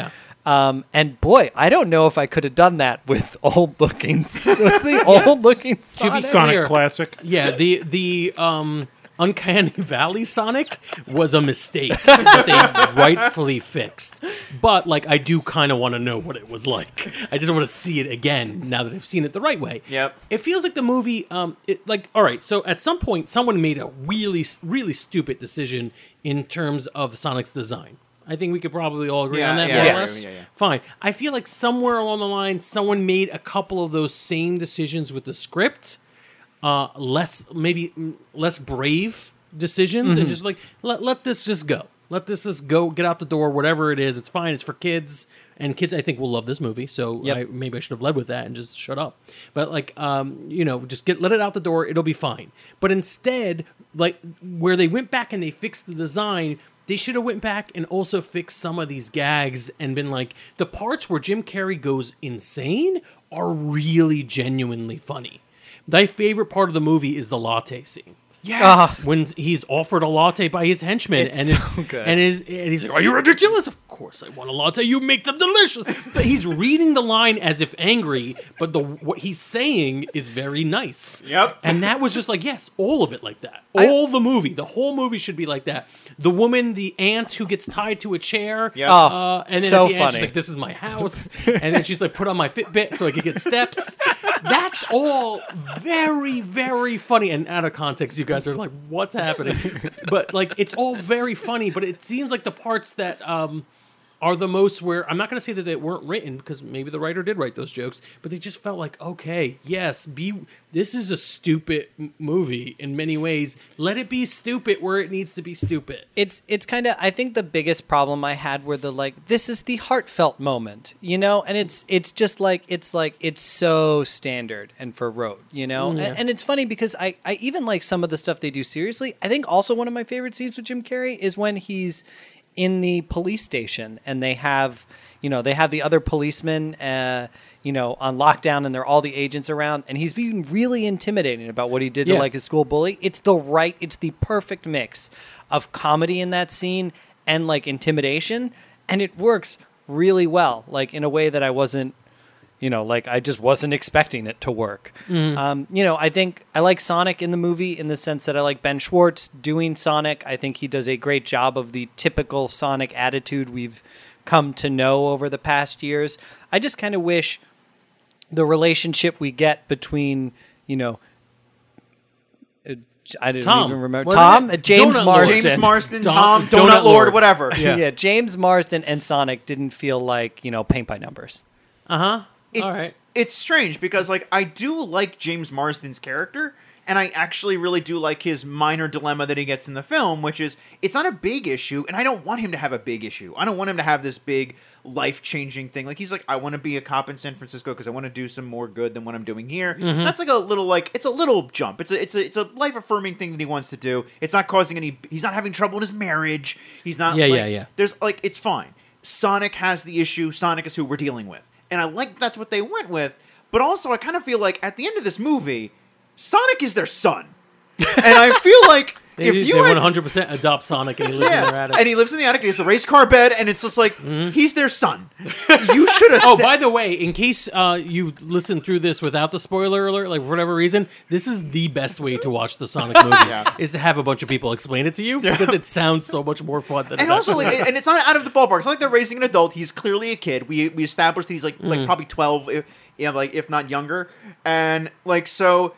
Speaker 4: Um, and boy, I don't know if I could have done that with old looking, with the old looking Sonic.
Speaker 5: Sonic
Speaker 2: Clear.
Speaker 5: Classic.
Speaker 2: Yeah, the the um, Uncanny Valley Sonic was a mistake that they rightfully fixed. But like, I do kind of want to know what it was like. I just want to see it again now that I've seen it the right way.
Speaker 1: Yep.
Speaker 2: It feels like the movie. Um, it, like, all right. So at some point, someone made a really, really stupid decision in terms of Sonic's design. I think we could probably all agree
Speaker 1: Yeah,
Speaker 2: on that.
Speaker 1: yeah,
Speaker 2: more or
Speaker 4: yes.
Speaker 2: less.
Speaker 1: Yeah, yeah.
Speaker 2: Fine. I feel like somewhere along the line, someone made a couple of those same decisions with the script. Uh, less, maybe mm, less brave decisions, and just like let let this just go. Let this just go. Get out the door. Whatever it is, it's fine. It's for kids, and kids I think will love this movie. So
Speaker 4: Yep.
Speaker 2: I, maybe I should have led with that and just shut up. But like, um, you know, just get let it out the door. It'll be fine. But instead, like where they went back and they fixed the design. They should have went back and also fixed some of these gags and been like, the parts where Jim Carrey goes insane are really genuinely funny. My favorite part of the movie is the latte scene.
Speaker 1: Yes.
Speaker 2: When he's offered a latte by his henchman,
Speaker 4: It's
Speaker 2: and his,
Speaker 4: so good.
Speaker 2: and his and he's like, "Are you ridiculous? Of course I want a latte. You make them delicious." But he's reading the line as if angry, but the what he's saying is very nice.
Speaker 1: Yep.
Speaker 2: And that was just like, yes, all of it like that. All the movie, the whole movie should be like that. The woman, the aunt who gets tied to a chair.
Speaker 1: Yep.
Speaker 4: Oh,
Speaker 2: Uh, and then
Speaker 4: so
Speaker 2: at the end, she's
Speaker 4: funny.
Speaker 2: like, "This is my house," and then she's like, "Put on my Fitbit so I could get steps." That's all very, very funny. And out of context, you guys are like, "What's happening?" But like, it's all very funny. But it seems like the parts that um, are the most where I'm not going to say that they weren't written because maybe the writer did write those jokes, but they just felt like, okay, yes, be this is a stupid m- movie in many ways. Let it be stupid where it needs to be stupid.
Speaker 4: It's it's kind of I think the biggest problem I had were the like this is the heartfelt moment, you know, and it's it's just like it's like it's so standard and for rote, you know,
Speaker 2: Yeah.
Speaker 4: and, and it's funny because I I even like some of the stuff they do seriously. I think also one of my favorite scenes with Jim Carrey is when he's in the police station and they have you know they have the other policemen uh, you know on lockdown and they're all the agents around and he's being really intimidating about what he did
Speaker 2: Yeah.
Speaker 4: to like his school bully. It's the right it's the perfect mix of comedy in that scene and like intimidation, and it works really well, like in a way that I wasn't you know like I just wasn't expecting it to work. Um, you know I think I like Sonic in the movie in the sense that I like Ben Schwartz doing Sonic. I think he does a great job of the typical Sonic attitude we've come to know over the past years. I just kind of wish the relationship we get between you know uh, I didn't
Speaker 2: Tom.
Speaker 4: even remember
Speaker 2: What
Speaker 4: Tom
Speaker 2: is it?
Speaker 4: uh, James
Speaker 2: Donut Lord.
Speaker 4: Marsden.
Speaker 1: James Marsden,
Speaker 2: Don-
Speaker 1: Tom, Donut,
Speaker 2: Donut
Speaker 1: Lord,
Speaker 2: Lord.
Speaker 1: whatever.
Speaker 2: Yeah.
Speaker 4: Yeah, James Marsden and Sonic didn't feel like you know paint by numbers.
Speaker 2: Uh huh.
Speaker 1: It's,
Speaker 2: All right.
Speaker 1: it's strange because like I do like James Marsden's character, and I actually really do like his minor dilemma that he gets in the film, which is it's not a big issue, and I don't want him to have a big issue. I don't want him to have this big life-changing thing. Like he's like, I want to be a cop in San Francisco because I want to do some more good than what I'm doing here.
Speaker 2: Mm-hmm.
Speaker 1: That's like a little like it's a little jump. It's a it's a it's a life-affirming thing that he wants to do. It's not causing any. He's not having trouble in his marriage. He's not.
Speaker 2: Yeah,
Speaker 1: like,
Speaker 2: yeah, yeah.
Speaker 1: There's like it's fine. Sonic has the issue. Sonic is who we're dealing with. And I like that's what they went with, but also I kind of feel like at the end of this movie, Sonic is their son, and I feel like
Speaker 2: They,
Speaker 1: if
Speaker 2: they
Speaker 1: you had,
Speaker 2: one hundred percent adopt Sonic and he lives in their
Speaker 1: yeah,
Speaker 2: attic.
Speaker 1: and he lives in the attic, he has the race car bed, and it's just like he's their son. You should have.
Speaker 2: Oh,
Speaker 1: said,
Speaker 2: by the way, in case uh, you listen through this without the spoiler alert, like for whatever reason, this is the best way to watch the Sonic movie.
Speaker 1: Yeah.
Speaker 2: Is to have a bunch of people explain it to you because it sounds so much more fun than
Speaker 1: and
Speaker 2: it
Speaker 1: also,
Speaker 2: actually
Speaker 1: like, and it's not out of the ballpark. It's not like they're raising an adult. He's clearly a kid. We we established that he's like like probably twelve, if, yeah, like if not younger, and like so.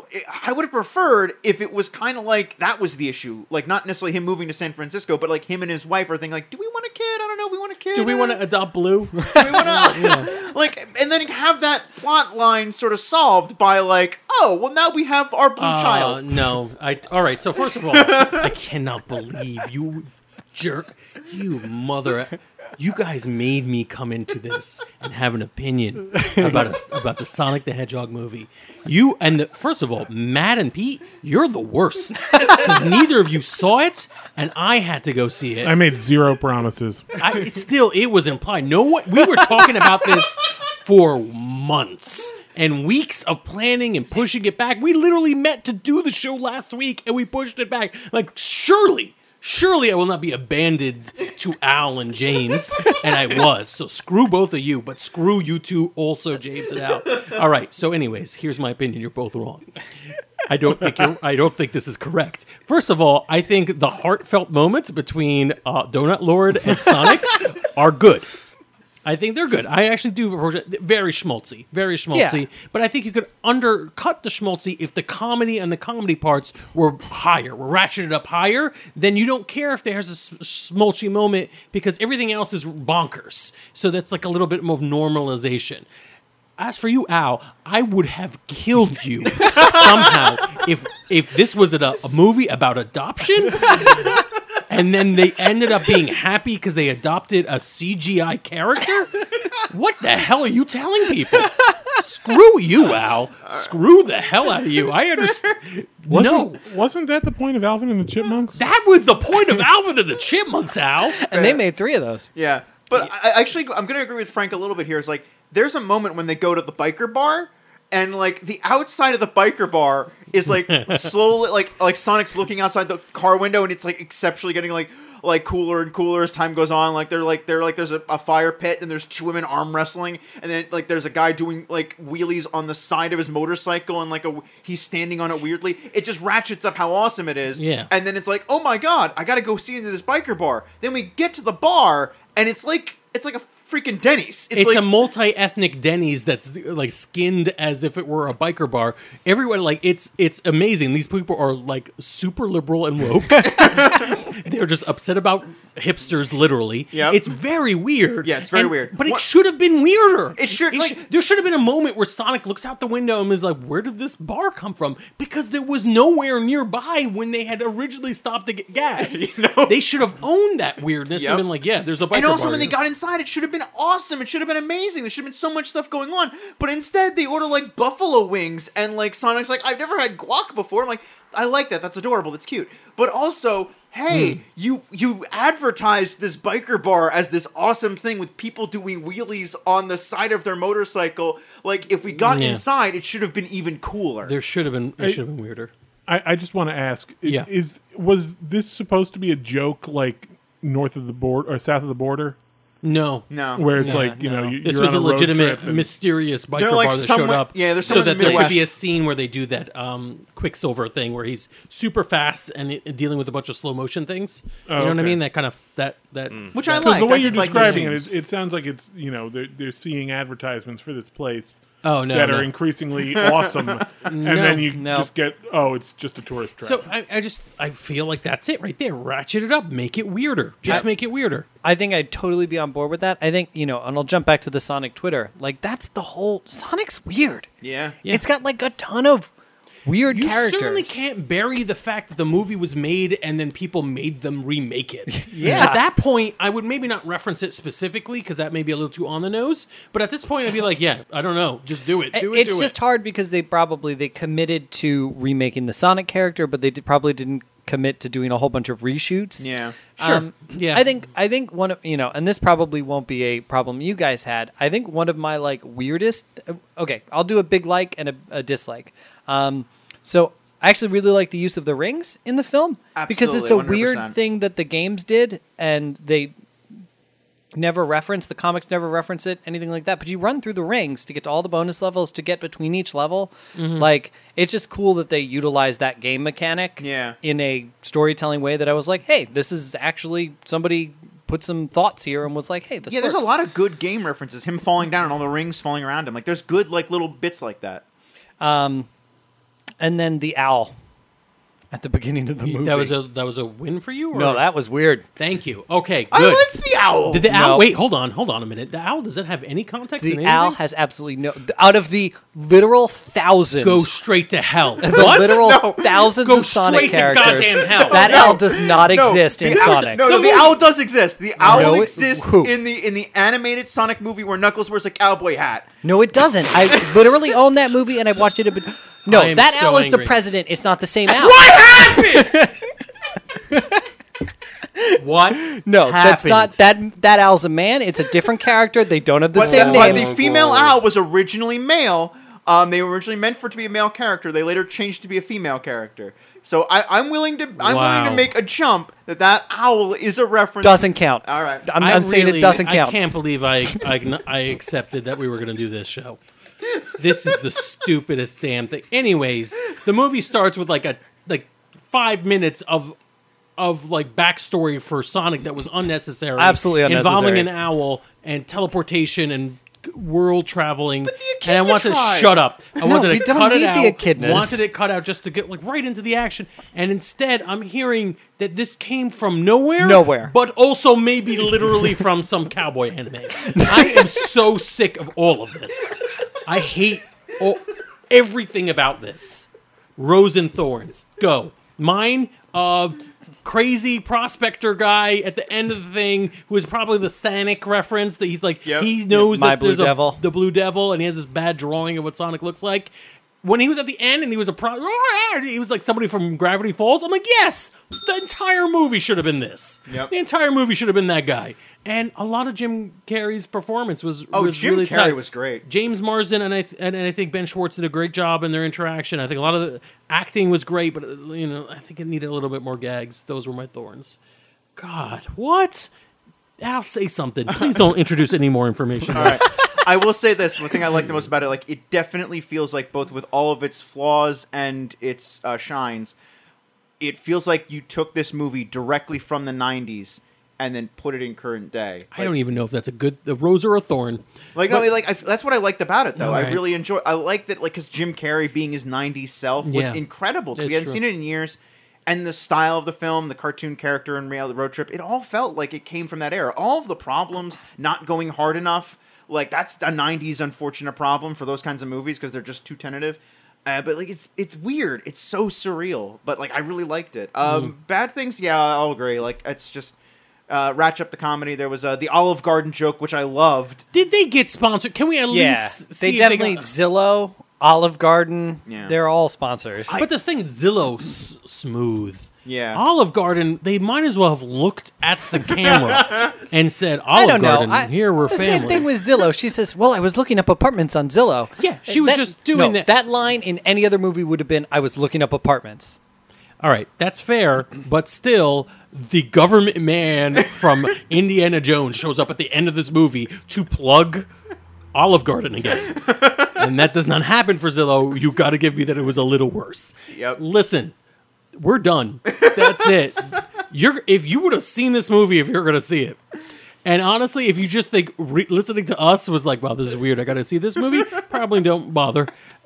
Speaker 1: I would have preferred if it was kind of like that was the issue, like not necessarily him moving to San Francisco, but like him and his wife are thinking like, do we want a kid? I don't know. We want a kid.
Speaker 2: Do we
Speaker 1: I
Speaker 2: want
Speaker 1: don't
Speaker 2: to adopt Blue?
Speaker 1: do we want to like, and then have that plot line sort of solved by like, oh, well now we have our blue
Speaker 2: Uh,
Speaker 1: child.
Speaker 2: no. I all right. So first of all, I cannot believe you jerk, you mother. You guys made me come into this and have an opinion about a, about the Sonic the Hedgehog movie. You and the, first of all, Matt and Pete, you're the worst. 'Cause neither of you saw it, and I had to go see it.
Speaker 5: I made zero promises.
Speaker 2: I, it's still, it was implied. No one, we were talking about this for months and weeks of planning and pushing it back. We literally met to do the show last week, and we pushed it back. Like, surely. Surely I will not be abandoned stick to Al and James, and I was. So screw both of you, but screw you two also, James and Al. All right. So, anyways, here's my opinion. You're both wrong. I don't think you're, I don't think this is correct. First of all, I think the heartfelt moments between uh, Donut Lord and Sonic are good. I think they're good. I actually do very schmaltzy, very schmaltzy.
Speaker 4: Yeah.
Speaker 2: But I think you could undercut the schmaltzy if the comedy and the comedy parts were higher, were ratcheted up higher. Then you don't care if there's a schmaltzy moment because everything else is bonkers. So that's like a little bit more of normalization. As for you, Al, I would have killed you somehow if if this was a, a movie about adoption. And then they ended up being happy because they adopted a C G I character? What the hell are you telling people? Screw you, Al. Screw the hell out of you. I understand. No.
Speaker 5: Wasn't, wasn't that the point of Alvin and the Chipmunks?
Speaker 2: That was the point of Alvin and the Chipmunks, Al.
Speaker 4: And they made three of those.
Speaker 1: Yeah, but I, I actually, I'm going to agree with Frank a little bit here. It's like there's a moment when they go to the biker bar, and like the outside of the biker bar is like slowly, like like Sonic's looking outside the car window, and it's like exceptionally getting like like cooler and cooler as time goes on. Like they're like they're like there's a, a fire pit, and there's two women arm wrestling, and then like there's a guy doing like wheelies on the side of his motorcycle, and like a he's standing on it weirdly. It just ratchets up how awesome it is.
Speaker 2: Yeah.
Speaker 1: And then it's like, oh my god, I got to go see into this biker bar. Then we get to the bar, and it's like it's like a freaking Denny's.
Speaker 2: It's,
Speaker 1: It's, like,
Speaker 2: a multi-ethnic Denny's that's like skinned as if it were a biker bar. Everyone, like, it's it's amazing. These people are like super liberal and woke. They're just upset about hipsters, literally.
Speaker 1: Yep.
Speaker 2: It's very weird.
Speaker 1: Yeah, it's very
Speaker 2: And-
Speaker 1: weird.
Speaker 2: But it
Speaker 1: What-
Speaker 2: should have been weirder.
Speaker 1: It should- like-
Speaker 2: sh- there should have been a moment where Sonic looks out the window and is like, "Where did this bar come from?" Because there was nowhere nearby when they had originally stopped to get gas.
Speaker 1: You know?
Speaker 2: They should have owned that weirdness
Speaker 1: Yep.
Speaker 2: and been like, "Yeah, there's a biker
Speaker 1: and also
Speaker 2: bar
Speaker 1: when they
Speaker 2: here."
Speaker 1: got inside, it should have been awesome. It should have been amazing. There should have been so much stuff going on. But instead, they order like buffalo wings, and like Sonic's like, I've never had guac before. I'm like, I like that. That's adorable. That's cute. But also, hey,
Speaker 2: Hmm.
Speaker 1: you you advertised this biker bar as this awesome thing with people doing wheelies on the side of their motorcycle. Like, if we got
Speaker 2: Yeah.
Speaker 1: inside, it should have been even cooler.
Speaker 2: There should have been. It should have been weirder.
Speaker 5: I, I just want to ask: i-
Speaker 2: Yeah.
Speaker 5: is was this supposed to be a joke, like north of the border or south of the border,
Speaker 2: No.
Speaker 1: no.
Speaker 5: where it's
Speaker 2: No,
Speaker 5: like you know you,
Speaker 2: This
Speaker 5: you're
Speaker 2: was
Speaker 5: on
Speaker 2: a
Speaker 5: a road
Speaker 2: legitimate,
Speaker 5: trip and-
Speaker 2: mysterious biker
Speaker 1: They're, like,
Speaker 2: bar that
Speaker 1: somewhere-
Speaker 2: showed up.
Speaker 1: yeah, they're
Speaker 2: so
Speaker 1: somewhere
Speaker 2: that
Speaker 1: in the
Speaker 2: there could be a
Speaker 1: Midwest.
Speaker 2: scene where they do that um, Quicksilver thing where he's super fast and it, dealing with a bunch of slow motion things. You know what I
Speaker 5: okay.
Speaker 2: mean? That kind of that that.
Speaker 1: Which I
Speaker 5: Because
Speaker 1: like.
Speaker 5: the way
Speaker 1: I
Speaker 5: you're
Speaker 1: did like those
Speaker 5: describing it,
Speaker 1: scenes.
Speaker 5: it, it sounds like it's you know they're, they're seeing advertisements for this place
Speaker 2: Oh no!
Speaker 5: that
Speaker 2: no.
Speaker 5: are increasingly awesome, and then you
Speaker 4: no.
Speaker 5: just get oh, it's just a tourist trap.
Speaker 2: So I, I just I feel like that's it right there. Ratchet it up, make it weirder. Just
Speaker 4: I-
Speaker 2: make it weirder.
Speaker 4: I think I'd totally be on board with that. I think, you know, and I'll jump back to the Sonic Twitter. Like, that's the whole... Sonic's weird.
Speaker 1: Yeah.
Speaker 2: Yeah.
Speaker 4: It's got, like, a ton of weird
Speaker 2: You
Speaker 4: characters.
Speaker 2: certainly can't bury the fact that the movie was made and then people made them remake it.
Speaker 4: Yeah.
Speaker 2: At that point, I would maybe not reference it specifically because that may be a little too on the nose. But at this point, I'd be like, yeah, I don't know, just do it, do it,
Speaker 4: it's
Speaker 2: do
Speaker 4: just
Speaker 2: it.
Speaker 4: hard because they probably... They committed to remaking the Sonic character, but they did, probably didn't commit to doing a whole bunch of reshoots.
Speaker 1: Yeah.
Speaker 2: Sure.
Speaker 4: Um,
Speaker 2: Yeah.
Speaker 4: I think I think one of you know, and this probably won't be a problem you guys had. I think one of my like weirdest. Okay, I'll do a big like and a, a dislike. Um, so I actually really like the use of the rings in the film because it's a
Speaker 1: Absolutely,
Speaker 4: weird
Speaker 1: one hundred percent.
Speaker 4: thing that the games did, and they never reference the comics, never reference it, anything like that. But you run through the rings to get to all the bonus levels to get between each level.
Speaker 1: Mm-hmm.
Speaker 4: Like it's just cool that they utilize that game mechanic
Speaker 1: Yeah.
Speaker 4: in a storytelling way that I was like, hey, this is actually somebody put some thoughts here and was like, hey, this
Speaker 1: Yeah, there's a
Speaker 4: works.
Speaker 1: lot of good game references. Him falling down and all the rings falling around him. Like, there's good, like, little bits like that.
Speaker 4: And then the owl at the beginning of the movie.
Speaker 2: That was a that was a win for you? Or?
Speaker 4: no, that was weird.
Speaker 2: Thank you. Okay, good.
Speaker 1: I liked the owl.
Speaker 2: Did the owl?
Speaker 4: No.
Speaker 2: Wait, hold on, hold on a minute. The owl, does that have any context? in
Speaker 4: The
Speaker 2: anything?
Speaker 4: owl has absolutely no. Out of the literal thousands,
Speaker 2: Go straight to hell.
Speaker 4: the
Speaker 2: What?
Speaker 4: literal
Speaker 1: No.
Speaker 4: thousands
Speaker 2: Go
Speaker 4: of Sonic
Speaker 2: straight to
Speaker 4: characters.
Speaker 2: goddamn hell.
Speaker 4: That
Speaker 1: No.
Speaker 4: owl does not
Speaker 1: No,
Speaker 4: exist
Speaker 1: the
Speaker 4: in
Speaker 1: owl-
Speaker 4: Sonic.
Speaker 1: No, no,
Speaker 2: The
Speaker 1: the
Speaker 2: movie-
Speaker 1: owl does exist. The owl
Speaker 4: No, it-
Speaker 1: exists
Speaker 4: who?
Speaker 1: in the in the animated Sonic movie where Knuckles wears a cowboy hat.
Speaker 4: No, it doesn't. I literally own that movie and I've watched it. A bit. No,
Speaker 2: I am
Speaker 4: that
Speaker 2: so
Speaker 4: owl is the
Speaker 2: angry.
Speaker 4: president. It's not the same owl.
Speaker 2: What happened? What?
Speaker 4: No, that's
Speaker 2: happened?
Speaker 4: not that. That owl's a man. It's a different character. They don't have the
Speaker 1: But,
Speaker 4: same
Speaker 1: the, but
Speaker 4: name.
Speaker 1: the female owl was originally male. Um, they were originally meant for it to be a male character. They later changed to be a female character. So I, I'm willing to I'm
Speaker 2: Wow.
Speaker 1: willing to make a jump that that owl is a reference.
Speaker 4: Doesn't count.
Speaker 1: All right.
Speaker 4: I'm,
Speaker 2: I
Speaker 4: I'm saying
Speaker 2: really-
Speaker 4: it doesn't
Speaker 2: I
Speaker 4: count.
Speaker 2: can't believe I, I I accepted that we were going to do this show. This is the stupidest damn thing. Anyways, the movie starts with like a like five minutes of of like backstory for Sonic that was unnecessary.
Speaker 4: Absolutely
Speaker 2: involving
Speaker 4: unnecessary.
Speaker 2: an owl and teleportation and world traveling.
Speaker 1: But the
Speaker 2: and I
Speaker 1: echidna
Speaker 2: wanted
Speaker 1: tribe.
Speaker 2: to shut up. I
Speaker 4: No,
Speaker 2: wanted
Speaker 4: we
Speaker 2: to
Speaker 4: don't
Speaker 2: cut it
Speaker 4: need
Speaker 2: out.
Speaker 4: the echidnas.
Speaker 2: Wanted it cut out just to get like right into the action. And instead, I'm hearing that this came from nowhere.
Speaker 4: Nowhere.
Speaker 2: But also maybe literally from some cowboy anime. I am so sick of all of this. I hate all, everything about this. Rose and Thorns. Go. Mine, uh, crazy prospector guy at the end of the thing who is probably the Sonic reference that he's like,
Speaker 1: Yep.
Speaker 2: he knows
Speaker 4: My
Speaker 2: that
Speaker 4: Blue
Speaker 2: there's a,
Speaker 4: Devil.
Speaker 2: the Blue Devil and he has this bad drawing of what Sonic looks like. When he was at the end and he was a pro, he was like somebody from Gravity Falls. I'm like, yes, the entire movie should have been this.
Speaker 1: Yep.
Speaker 2: The entire movie should have been that guy. And a lot of Jim Carrey's performance was
Speaker 1: Oh,
Speaker 2: was
Speaker 1: Jim
Speaker 2: really
Speaker 1: Carrey
Speaker 2: tight.
Speaker 1: was great.
Speaker 2: James Marsden and I th- and I think Ben Schwartz did a great job in their interaction. I think a lot of the acting was great, but uh, you know, I think it needed a little bit more gags. Those were my thorns. God, what? Al, say something. Please don't introduce any more information.
Speaker 1: All right. I will say this: the thing I like the most about it, like, it definitely feels like both with all of its flaws and its uh, shines, it feels like you took this movie directly from the nineties and then put it in current day.
Speaker 2: I don't even know if that's a good a rose or a thorn.
Speaker 1: Like no, like I, that's what I liked about it, though.
Speaker 2: All
Speaker 1: I
Speaker 2: right.
Speaker 1: really enjoy. I like that, like, because Jim Carrey being his nineties self was
Speaker 2: Yeah.
Speaker 1: incredible.
Speaker 2: That's
Speaker 1: We hadn't
Speaker 2: true.
Speaker 1: seen it in years, and the style of the film, the cartoon character in Reality Road Trip, it all felt like it came from that era. All of the problems, not going hard enough, like that's a nineties unfortunate problem for those kinds of movies because they're just too tentative. Uh, but like it's it's weird. It's so surreal. But like I really liked it. Um,
Speaker 2: Mm-hmm.
Speaker 1: Bad things, yeah, I'll agree. Like it's just. Uh, Ratchet Up the Comedy. There was uh, the Olive Garden joke, which I loved.
Speaker 2: Did they get sponsored? Can we at
Speaker 4: Yeah,
Speaker 2: least see
Speaker 4: they
Speaker 2: if
Speaker 4: definitely
Speaker 2: got-
Speaker 4: Zillow, Olive Garden.
Speaker 1: Yeah.
Speaker 4: They're all sponsors.
Speaker 2: But the thing, Zillow s- smooth.
Speaker 1: Yeah.
Speaker 2: Olive Garden, they might as well have looked at the camera and said,
Speaker 4: I
Speaker 2: Olive
Speaker 4: don't know.
Speaker 2: Garden,
Speaker 4: I,
Speaker 2: here we're
Speaker 4: the
Speaker 2: family.
Speaker 4: same thing with Zillow. She says, "Well, I was looking up apartments on Zillow."
Speaker 2: Yeah, she was just doing
Speaker 4: no,
Speaker 2: that.
Speaker 4: That line in any other movie would have been, "I was looking up apartments."
Speaker 2: All right, that's fair, but still, the government man from Indiana Jones shows up at the end of this movie to plug Olive Garden again. And that does not happen for Zillow. You got to give me that it was a little worse.
Speaker 1: Yep.
Speaker 2: Listen, we're done. That's it. You're if you would have seen this movie, if you're going to see it. And honestly, if you just think re- listening to us was like, wow, this is weird, I got to see this movie, probably don't bother.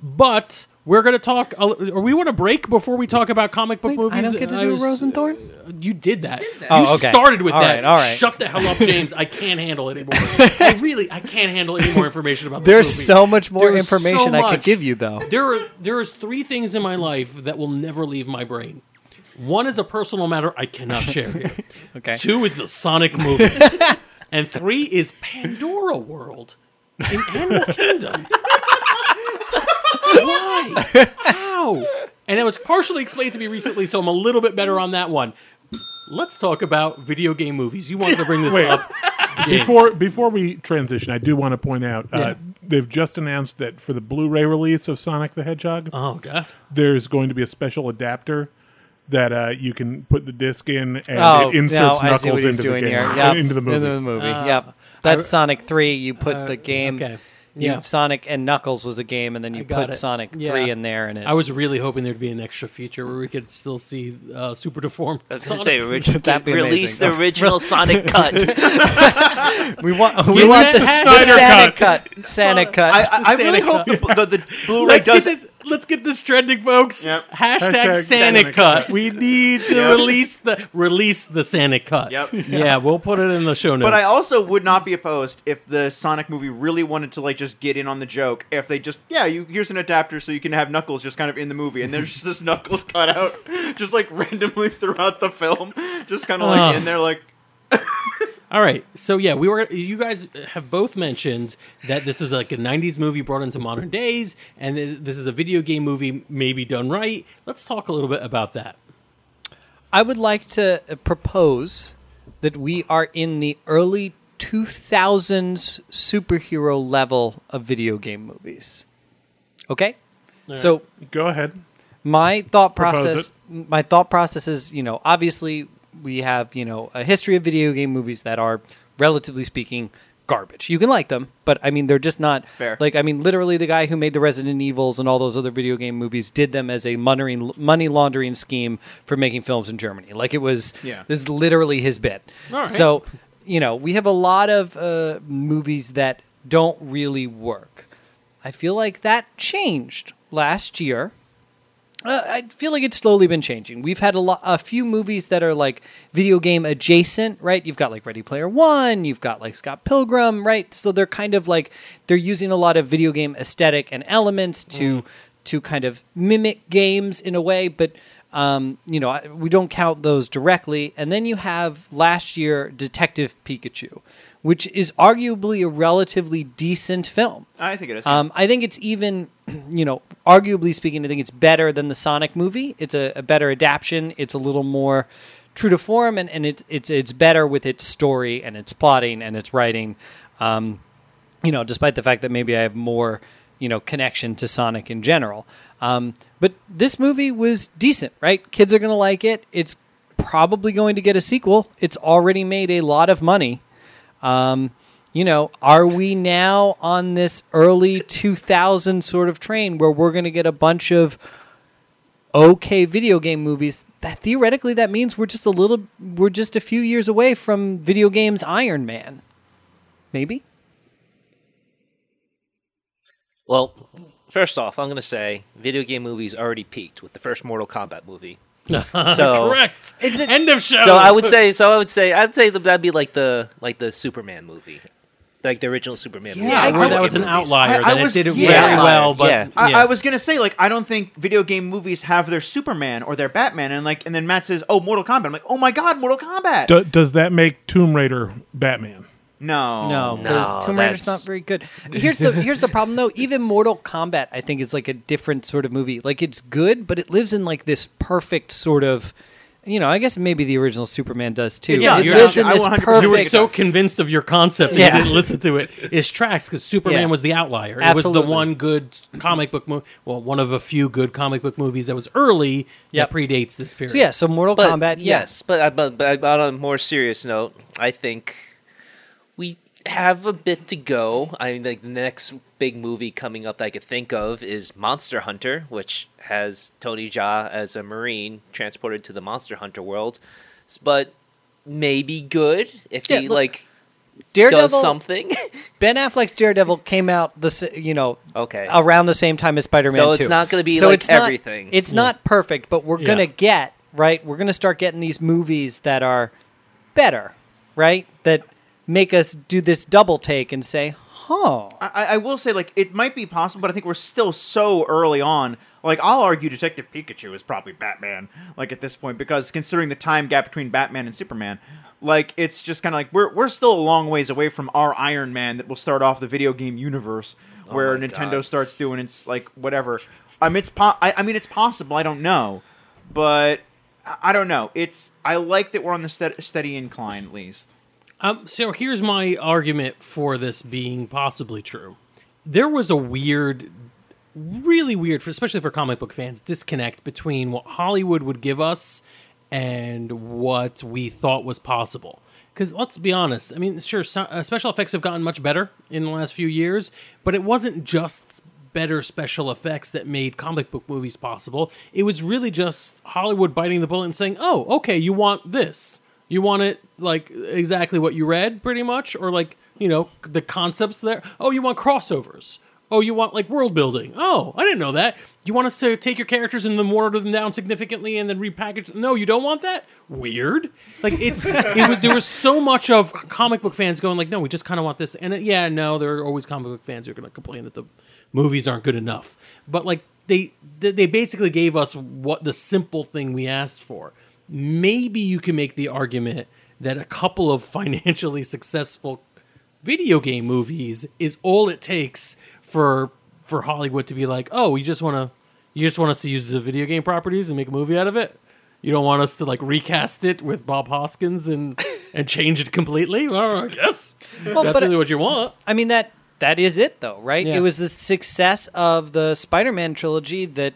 Speaker 2: But we're going to talk, or we want to break before we talk about comic book
Speaker 4: Wait,
Speaker 2: movies.
Speaker 4: I don't get to
Speaker 2: I
Speaker 4: do
Speaker 2: was-
Speaker 4: a Rose and Thorn?
Speaker 2: You did that.
Speaker 4: Oh,
Speaker 2: you
Speaker 4: okay.
Speaker 2: started with
Speaker 4: All
Speaker 2: that.
Speaker 4: right, all right.
Speaker 2: Shut the hell up, James. I can't handle it anymore. I really, I can't handle any more information about this
Speaker 4: There's
Speaker 2: movie.
Speaker 4: so much more
Speaker 2: There is so
Speaker 4: information I could
Speaker 2: much.
Speaker 4: give you, though.
Speaker 2: There are there is three things in my life that will never leave my brain. One is a personal matter I cannot share here.
Speaker 4: Okay.
Speaker 2: Two is the Sonic movie. And three is Pandora World in Animal Kingdom. Why? How? And it was partially explained to me recently, so I'm a little bit better on that one. Let's talk about video game movies. You wanted to bring this
Speaker 5: Wait.
Speaker 2: up. James.
Speaker 5: Before before we transition, I do want to point out uh,
Speaker 2: Yeah.
Speaker 5: they've just announced that for the Blu-ray release of Sonic the Hedgehog,
Speaker 2: Oh, God.
Speaker 5: there's going to be a special adapter that uh, you can put the disc in, and
Speaker 4: Oh,
Speaker 5: it inserts
Speaker 4: no, I see
Speaker 5: Knuckles
Speaker 4: what he's
Speaker 5: into the
Speaker 4: doing
Speaker 5: game,
Speaker 4: here. Yep.
Speaker 5: into the movie.
Speaker 4: Into the movie.
Speaker 2: Uh,
Speaker 4: yep. That's Sonic three. You put the game.
Speaker 2: okay.
Speaker 4: you-
Speaker 2: Yeah.
Speaker 4: Sonic and Knuckles was a game, and then you
Speaker 2: I got
Speaker 4: put
Speaker 2: it.
Speaker 4: Sonic
Speaker 2: Yeah.
Speaker 4: three in there, and it.
Speaker 2: I was really hoping there'd be an extra feature where we could still see uh, super deformed.
Speaker 3: I was going to
Speaker 2: Sonic.
Speaker 3: say, original,
Speaker 4: That'd be
Speaker 3: release
Speaker 4: amazing.
Speaker 3: the original Sonic cut.
Speaker 4: we want. We
Speaker 2: Get
Speaker 4: want
Speaker 2: that
Speaker 4: the, the
Speaker 2: Snyder
Speaker 4: Sonic cut. Sonic cut.
Speaker 1: I, I, I really
Speaker 2: Santa
Speaker 1: hope the, the, the Blu-ray
Speaker 2: Let's get,
Speaker 1: does.
Speaker 2: this, let's get this trending, folks.
Speaker 1: Yep.
Speaker 2: Hashtag,
Speaker 5: Hashtag
Speaker 2: Santa
Speaker 5: Santa
Speaker 2: cut.
Speaker 5: cut.
Speaker 2: We need to
Speaker 1: Yep.
Speaker 2: release the release the Santa cut.
Speaker 1: Yep.
Speaker 2: Yeah, we'll put it in the show notes.
Speaker 1: But I also would not be opposed if the Sonic movie really wanted to like just get in on the joke. If they just yeah, you here's an adapter so you can have Knuckles just kind of in the movie, and there's just this Knuckles cut out, just like randomly throughout the film, just kind of like
Speaker 2: Ugh.
Speaker 1: in there like.
Speaker 2: All right, so yeah, we were. You guys have both mentioned that this is like a nineties movie brought into modern days, and th- this is a video game movie maybe done right. Let's talk a little bit about that.
Speaker 4: I would like to uh, propose that we are in the early two thousands superhero level of video game movies. Okay?
Speaker 2: All
Speaker 4: So
Speaker 5: Go ahead.
Speaker 4: my thought
Speaker 5: Propose
Speaker 4: process my thought process is, you know, obviously we have, you know, a history of video game movies that are, relatively speaking, garbage. You can like them, but I mean, they're just not
Speaker 1: Fair.
Speaker 4: like, I mean, literally the guy who made the Resident Evils and all those other video game movies did them as a money, money laundering scheme for making films in Germany. Like, it was,
Speaker 1: Yeah.
Speaker 4: this is literally his bit.
Speaker 2: All right.
Speaker 4: So, you know, we have a lot of uh, movies that don't really work. I feel like that changed last year. Uh, I feel like it's slowly been changing. We've had a lot, a few movies that are like video game adjacent, right? You've got like Ready Player One, you've got like Scott Pilgrim, right? So they're kind of like they're using a lot of video game aesthetic and elements to to kind of mimic games in a way, but um, you know, I- we don't count those directly. And then you have last year Detective Pikachu, which is arguably a relatively decent film.
Speaker 1: I think it is.
Speaker 4: Um, I think it's even, you know, arguably speaking, I think it's better than the Sonic movie. It's a, a better adaptation. It's a little more true to form, and, and it, it's it's better with its story and its plotting and its writing. Um, you know, despite the fact that maybe I have more, you know, connection to Sonic in general. Um, but this movie was decent, right? Kids are going to like it. It's probably going to get a sequel. It's already made a lot of money. Um, you know, are we now on this early two thousand sort of train where we're going to get a bunch of okay video game movies? That theoretically, that means we're just a little, we're just a few years away from video games Iron Man. Maybe?
Speaker 3: Well, first off, I'm going to say video game movies already peaked with the first Mortal Kombat movie. So
Speaker 2: Correct.
Speaker 4: Is it-
Speaker 2: End of show.
Speaker 3: So I would say, so I would say, I'd say that that'd be like the like the Superman movie, like the original Superman movie.
Speaker 1: Yeah, I
Speaker 2: I
Speaker 3: Video
Speaker 2: heard that
Speaker 3: game
Speaker 2: was an
Speaker 3: movies.
Speaker 2: outlier.
Speaker 1: I- I
Speaker 2: that
Speaker 1: was-
Speaker 2: it did it
Speaker 1: yeah.
Speaker 2: very well, but
Speaker 3: Yeah.
Speaker 1: I,
Speaker 2: yeah.
Speaker 1: I was gonna say, like, I don't think video game movies have their Superman or their Batman, and like, and then Matt says, "Oh, Mortal Kombat." I'm like, "Oh my God, Mortal Kombat!"
Speaker 5: Do, does that make Tomb Raider Batman?
Speaker 1: no,
Speaker 4: No, because
Speaker 3: No,
Speaker 4: Tomb Raider's
Speaker 3: that's-
Speaker 4: not very good. Here's the here's the problem though. Even Mortal Kombat, I think, is like a different sort of movie. Like, it's good, but it lives in like this perfect sort of, you know. I guess maybe the original Superman does too.
Speaker 1: Yeah,
Speaker 4: it
Speaker 1: you're
Speaker 4: lives
Speaker 1: not-
Speaker 4: in
Speaker 1: I
Speaker 4: this
Speaker 1: one hundred percent
Speaker 2: you were
Speaker 4: perfect.
Speaker 2: so convinced of your concept that
Speaker 4: Yeah.
Speaker 2: you didn't listen to it. It's tracks because Superman
Speaker 4: Yeah.
Speaker 2: was the outlier. It was
Speaker 4: Absolutely.
Speaker 2: the one good comic book movie. Well, one of a few good comic book movies that was early
Speaker 4: Yep.
Speaker 2: that predates this period.
Speaker 4: So yeah, so Mortal
Speaker 3: But
Speaker 4: Kombat, yeah.
Speaker 3: yes, but, uh, but but on a more serious note, I think we have a bit to go. I mean, like the next big movie coming up that I could think of is Monster Hunter, which has Tony Jaa as a Marine transported to the Monster Hunter world, S- but maybe good if
Speaker 4: Yeah,
Speaker 3: he
Speaker 4: look,
Speaker 3: like
Speaker 4: Daredevil,
Speaker 3: does something.
Speaker 4: Ben Affleck's Daredevil came out the s- you know
Speaker 3: Okay.
Speaker 4: around the same time as Spider-Man
Speaker 3: So it's
Speaker 4: two.
Speaker 3: not gonna be
Speaker 4: So
Speaker 3: like
Speaker 4: it's not-
Speaker 3: everything.
Speaker 4: It's not perfect, but we're
Speaker 2: Yeah.
Speaker 4: gonna get right. We're gonna start getting these movies that are better, right? That make us do this double take and say, "Huh."
Speaker 1: I, I will say, like, it might be possible, but I think we're still so early on. Like, I'll argue Detective Pikachu is probably Batman, like, at this point, because considering the time gap between Batman and Superman, like, it's just kind of like, we're, we're still a long ways away from our Iron Man that will start off the video game universe, where
Speaker 3: my
Speaker 1: Nintendo
Speaker 3: God.
Speaker 1: starts doing its, like, whatever. I mean, it's, po- I, I mean, it's possible, I don't know, but I, I don't know. It's, I like that we're on the steady, steady incline, at least.
Speaker 2: Um, so here's my argument for this being possibly true. There was a weird, really weird, for, especially for comic book fans, disconnect between what Hollywood would give us and what we thought was possible. Because let's be honest, I mean, sure, so, uh, special effects have gotten much better in the last few years, but it wasn't just better special effects that made comic book movies possible. It was really just Hollywood biting the bullet and saying, oh, okay, you want this. You want it like exactly what you read, pretty much, or like, you know, the concepts there. Oh, you want crossovers. Oh, you want like world building. Oh, I didn't know that. You want us to take your characters and then water them down significantly and then repackage? No, you don't want that. Weird. Like it's it was, there was so much of comic book fans going like, no, we just kind of want this. And it, yeah, no, there are always comic book fans who are going to complain that the movies aren't good enough. But like they they basically gave us what the simple thing we asked for. Maybe you can make the argument that a couple of financially successful video game movies is all it takes for for Hollywood to be like, oh, you just want to you just want us to use the video game properties and make a movie out of it. You don't want us to like recast it with Bob Hoskins and and change it completely. Well, I guess
Speaker 4: Well,
Speaker 2: that's
Speaker 4: but
Speaker 2: really
Speaker 4: I-
Speaker 2: what you want.
Speaker 4: I mean that that is it though, right?
Speaker 2: Yeah.
Speaker 4: It was the success of the Spider-Man trilogy that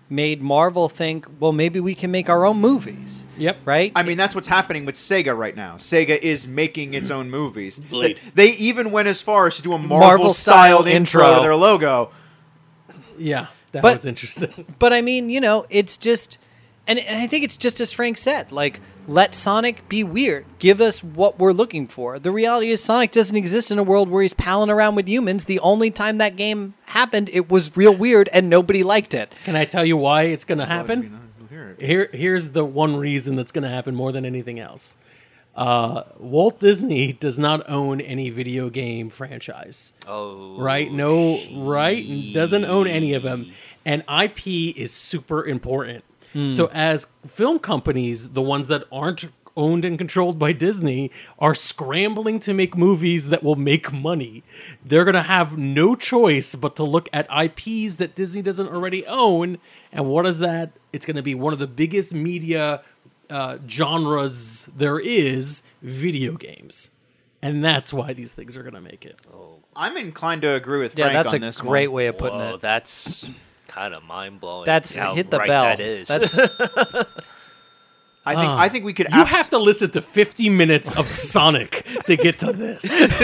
Speaker 4: made Marvel think, well, maybe we can make our own movies.
Speaker 2: Yep.
Speaker 4: Right?
Speaker 1: I mean, that's what's happening with Sega right now. Sega is making its own movies.
Speaker 2: Blade.
Speaker 1: They, they even went as far as to do a
Speaker 4: Marvel-style
Speaker 1: Marvel-styled intro
Speaker 4: intro.
Speaker 1: to their logo.
Speaker 2: Yeah, that
Speaker 4: But-
Speaker 2: was interesting.
Speaker 4: But I mean, you know, it's just, and, and I think it's just as Frank said, like, let Sonic be weird. Give us what we're looking for. The reality is Sonic doesn't exist in a world where he's palling around with humans. The only time that game happened, it was real weird and nobody liked it.
Speaker 2: Can I tell you why it's going to happen? Here, here's the one reason that's going to happen more than anything else. Uh, Walt Disney does not own any video game franchise.
Speaker 3: Oh,
Speaker 2: Right? No, right? Doesn't own any of them. And I P is super important. So as film companies, the ones that aren't owned and controlled by Disney, are scrambling to make movies that will make money. They're going to have no choice but to look at I Ps that Disney doesn't already own. And what is that? It's going to be one of the biggest media uh, genres there is, video games. And that's why these things are going to make it.
Speaker 1: I'm inclined to agree with
Speaker 4: Yeah,
Speaker 1: Frank
Speaker 4: that's
Speaker 1: on
Speaker 4: a
Speaker 1: this
Speaker 4: great
Speaker 1: one.
Speaker 4: way of putting
Speaker 3: Whoa,
Speaker 4: it.
Speaker 3: that's kind of mind blowing.
Speaker 4: That's
Speaker 3: how
Speaker 4: hit the
Speaker 3: right
Speaker 4: bell.
Speaker 3: That is.
Speaker 4: That's
Speaker 1: I think I think we could.
Speaker 2: You
Speaker 1: abs-
Speaker 2: have to listen to fifty minutes of Sonic to get to this.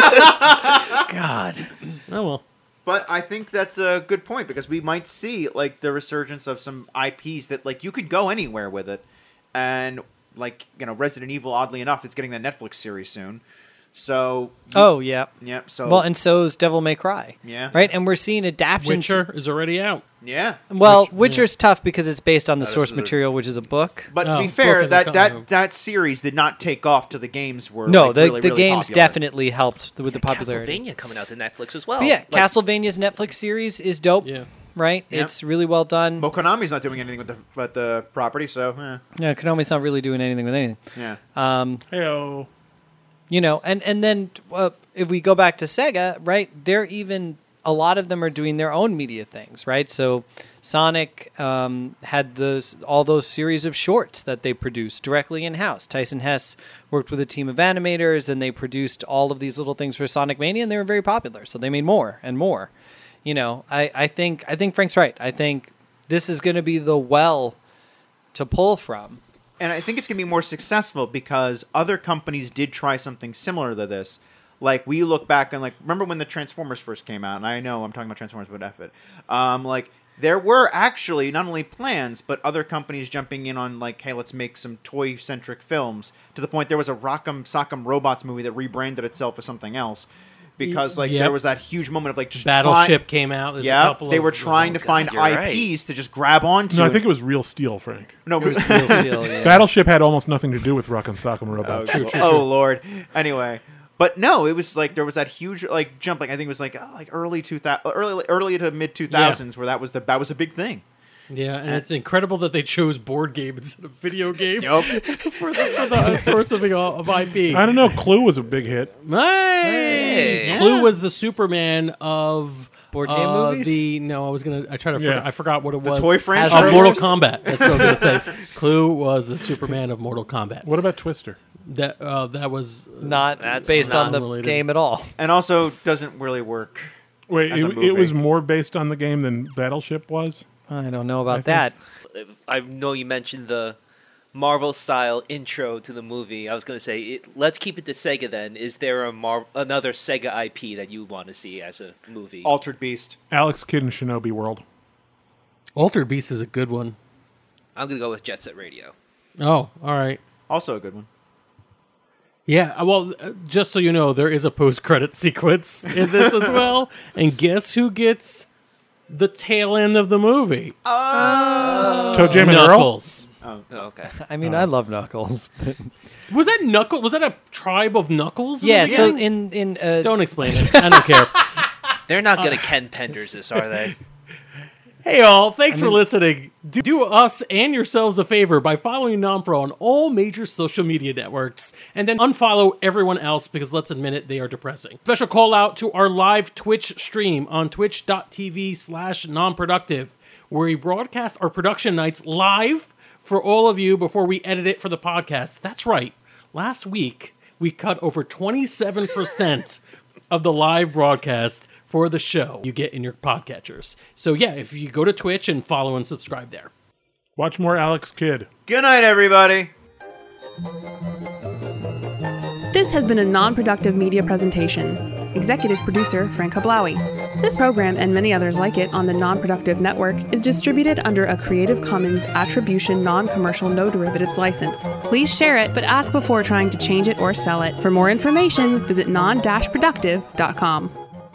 Speaker 2: God. Oh, well.
Speaker 1: But I think that's a good point because we might see like the resurgence of some I Ps that like you could go anywhere with it, and like you know Resident Evil, oddly enough, it's getting the Netflix series soon. So
Speaker 4: oh yeah.
Speaker 1: yeah, so
Speaker 4: Well, and so's Devil May Cry.
Speaker 1: Yeah.
Speaker 4: Right, and we're seeing adaptations.
Speaker 2: Witcher is already out.
Speaker 1: yeah.
Speaker 4: Well, Witcher's tough because it's based on the
Speaker 3: this
Speaker 4: source
Speaker 3: is a-
Speaker 4: material, which is a book.
Speaker 1: But to
Speaker 2: Oh,
Speaker 1: be fair,
Speaker 2: book of the
Speaker 1: that
Speaker 2: comic
Speaker 1: that
Speaker 2: book.
Speaker 1: that series did not take off till the games were
Speaker 4: No,
Speaker 1: like,
Speaker 4: the
Speaker 1: really,
Speaker 4: the
Speaker 1: really
Speaker 4: games
Speaker 1: popular.
Speaker 4: definitely helped with the popularity.
Speaker 3: Castlevania coming out to Netflix as well.
Speaker 4: But yeah,
Speaker 3: Like,
Speaker 4: Castlevania's Netflix series is dope.
Speaker 2: Yeah.
Speaker 4: Right,
Speaker 1: Yeah.
Speaker 4: it's really well done.
Speaker 1: Well, Konami's not doing anything with the with the property, so eh,
Speaker 4: Yeah, Konami's not really doing anything with anything.
Speaker 1: yeah.
Speaker 4: Um,
Speaker 5: Heyo.
Speaker 4: you know, and and then uh, if we go back to Sega, right? They're even a lot of them are doing their own media things, right? So Sonic um, had those all those series of shorts that they produced directly in house. Tyson Hess worked with a team of animators, and they produced all of these little things for Sonic Mania, and they were very popular. So they made more and more. You know, I, I think I think Frank's right. I think this is going to be the well to pull from.
Speaker 1: And I think it's going to be more successful because other companies did try something similar to this. Like, we look back and, like, remember when the Transformers first came out? And I know I'm talking about Transformers, but F it. Um, like, there were actually not only plans, but other companies jumping in on, like, hey, let's make some toy-centric films. To the point there was a Rock'em Sock'em Robots movie that rebranded itself as something else. Because, like,
Speaker 2: Yep.
Speaker 1: there was that huge moment of, like, just
Speaker 2: Battleship came out. There's a
Speaker 1: Yeah,
Speaker 2: couple
Speaker 1: they
Speaker 2: of,
Speaker 1: were trying to
Speaker 3: God,
Speaker 1: find
Speaker 3: you're
Speaker 1: I Ps to just grab onto.
Speaker 5: No, I think it was Real Steel, Frank.
Speaker 1: no,
Speaker 4: It was Real Steel, yeah.
Speaker 5: Battleship had almost nothing to do with Rock'em Sock'em
Speaker 1: Oh,
Speaker 5: Robots.
Speaker 1: oh Lord. Anyway, but no, it was like there was that huge like jump. Like I think it was like oh, like early two thousand, early early to mid two thousands, where that was the that was a big thing.
Speaker 2: Yeah, and it's incredible that they chose board game instead of video game
Speaker 1: Yup.
Speaker 2: for the, for the source of, of I P.
Speaker 5: I don't know. Clue was a big hit.
Speaker 2: Hey!
Speaker 3: Hey.
Speaker 2: Clue was the Superman of
Speaker 4: Board game
Speaker 2: uh,
Speaker 4: movies?
Speaker 2: The no, I was gonna. I tried to.
Speaker 5: Yeah.
Speaker 2: Forget, I forgot what it was.
Speaker 1: toy
Speaker 2: Of
Speaker 1: franchise?
Speaker 2: Mortal Kombat. That's what I was gonna say. Clue was the Superman of Mortal Kombat.
Speaker 5: What about Twister?
Speaker 2: That uh, that was
Speaker 4: Not
Speaker 3: That's
Speaker 4: based on the
Speaker 2: non-related.
Speaker 4: game at all.
Speaker 1: And also doesn't really work.
Speaker 5: Wait,
Speaker 1: As a
Speaker 5: it, it was
Speaker 1: movie.
Speaker 5: more based on the game than Battleship was?
Speaker 4: I don't know about
Speaker 5: think-
Speaker 4: that.
Speaker 3: I know you mentioned the Marvel style intro to the movie. I was going to say, it, let's keep it to Sega then. Is there a Mar- another Sega I P that you want to see as a movie?
Speaker 1: Altered Beast.
Speaker 5: Alex Kidd in Shinobi World.
Speaker 2: Altered Beast is a good one.
Speaker 3: I'm going to go with Jet Set Radio.
Speaker 2: Oh, all right.
Speaker 1: Also a good one.
Speaker 2: Yeah, uh, well, uh, just so you know, there is a post-credit sequence in this as well. And guess who gets the tail end of the movie?
Speaker 5: Toe Jam and Earl?
Speaker 2: Knuckles.
Speaker 3: Oh, okay.
Speaker 4: I mean, I love Knuckles.
Speaker 2: Was that Knuckles? Was that a tribe of Knuckles? in
Speaker 4: yeah.
Speaker 2: the
Speaker 4: So
Speaker 2: beginning?
Speaker 4: in in uh,
Speaker 2: Don't explain it. I don't care.
Speaker 3: They're not going to Ken Penders this, are they?
Speaker 2: Hey, all. Thanks for listening. Do, do us and yourselves a favor by following NonPro on all major social media networks and then unfollow everyone else because let's admit it, they are depressing. Special call out to our live Twitch stream on twitch.tv slash nonproductive where we broadcast our production nights live for all of you before we edit it for the podcast. That's right. Last week, we cut over twenty-seven percent of the live broadcast for the show you get in your podcatchers. So yeah, if you go to Twitch and follow and subscribe there.
Speaker 5: Watch more Alex Kidd.
Speaker 1: Good night, everybody.
Speaker 6: This has been a non-productive media presentation. Executive producer Frank Hablawi. This program and many others like it on the Non-Productive Network is distributed under a Creative Commons Attribution Non-Commercial No Derivatives license. Please share it, but ask before trying to change it or sell it. For more information, visit non dash productive dot com.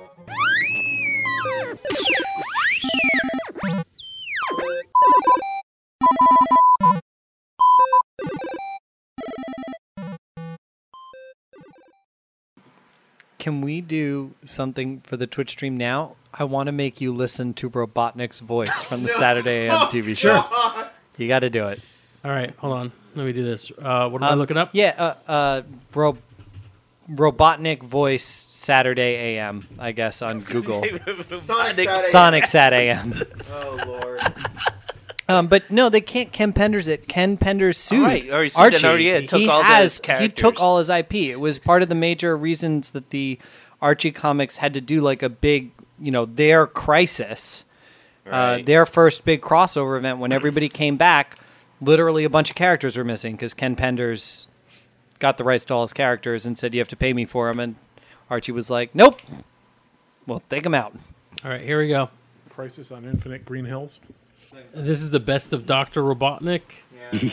Speaker 4: Can we do something for the Twitch stream now? I want to make you listen to Robotnik's voice from the Saturday A M T V show. You got to do it.
Speaker 2: All right, hold on. Let me do this. Uh, what am I
Speaker 4: Um,
Speaker 2: looking up?
Speaker 4: Yeah, uh, uh, Ro- Robotnik voice Saturday A M, I guess, on Google.
Speaker 1: Sonic Saturday.
Speaker 4: Sonic Sat A M.
Speaker 1: Oh, Lord.
Speaker 4: Um, but no, they can't Ken Penders it. Ken Penders sued
Speaker 3: Alright, already sued
Speaker 4: Archie.
Speaker 3: and already, yeah, took
Speaker 4: he
Speaker 3: all
Speaker 4: has,
Speaker 3: his
Speaker 4: He
Speaker 3: characters.
Speaker 4: took all his I P. It was part of the major reasons that the Archie comics had to do like a big, you know, their crisis, uh,
Speaker 3: Right.
Speaker 4: their first big crossover event when everybody came back. Literally, a bunch of characters were missing because Ken Penders got the rights to all his characters and said, "You have to pay me for them." And Archie was like, "Nope, well, take them out."
Speaker 2: All right, here we go.
Speaker 5: Crisis on Infinite Green Hills.
Speaker 2: This is the best of Doctor Robotnik.
Speaker 1: Yeah.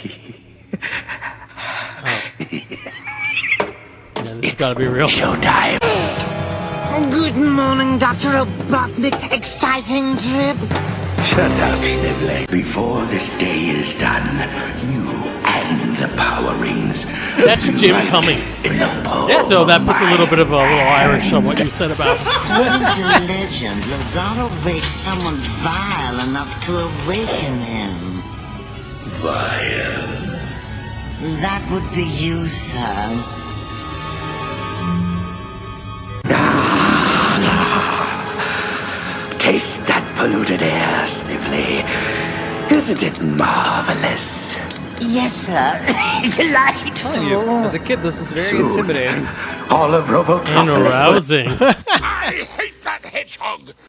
Speaker 2: Yeah, this has got to be real.
Speaker 7: Good morning, Doctor Robotnik. Exciting trip.
Speaker 8: Shut up, Sniveler. Before this day is done, you and the Power Rings.
Speaker 2: That's Jim
Speaker 8: Right
Speaker 2: Cummings.
Speaker 8: in the palm
Speaker 2: So that
Speaker 8: of
Speaker 2: puts a
Speaker 8: my
Speaker 2: little bit of a little Irish on what you said about.
Speaker 7: According to legend, Lazaro wakes someone vile enough to awaken him.
Speaker 8: Vile.
Speaker 7: That would be you, sir.
Speaker 8: Taste that polluted air, Snively. Isn't it marvelous?
Speaker 7: Yes, sir. Delightful.
Speaker 4: As a kid, this is very
Speaker 8: Soon,
Speaker 4: intimidating.
Speaker 8: All of Robotropolis
Speaker 2: And
Speaker 8: will-
Speaker 2: arousing.
Speaker 8: I hate that hedgehog!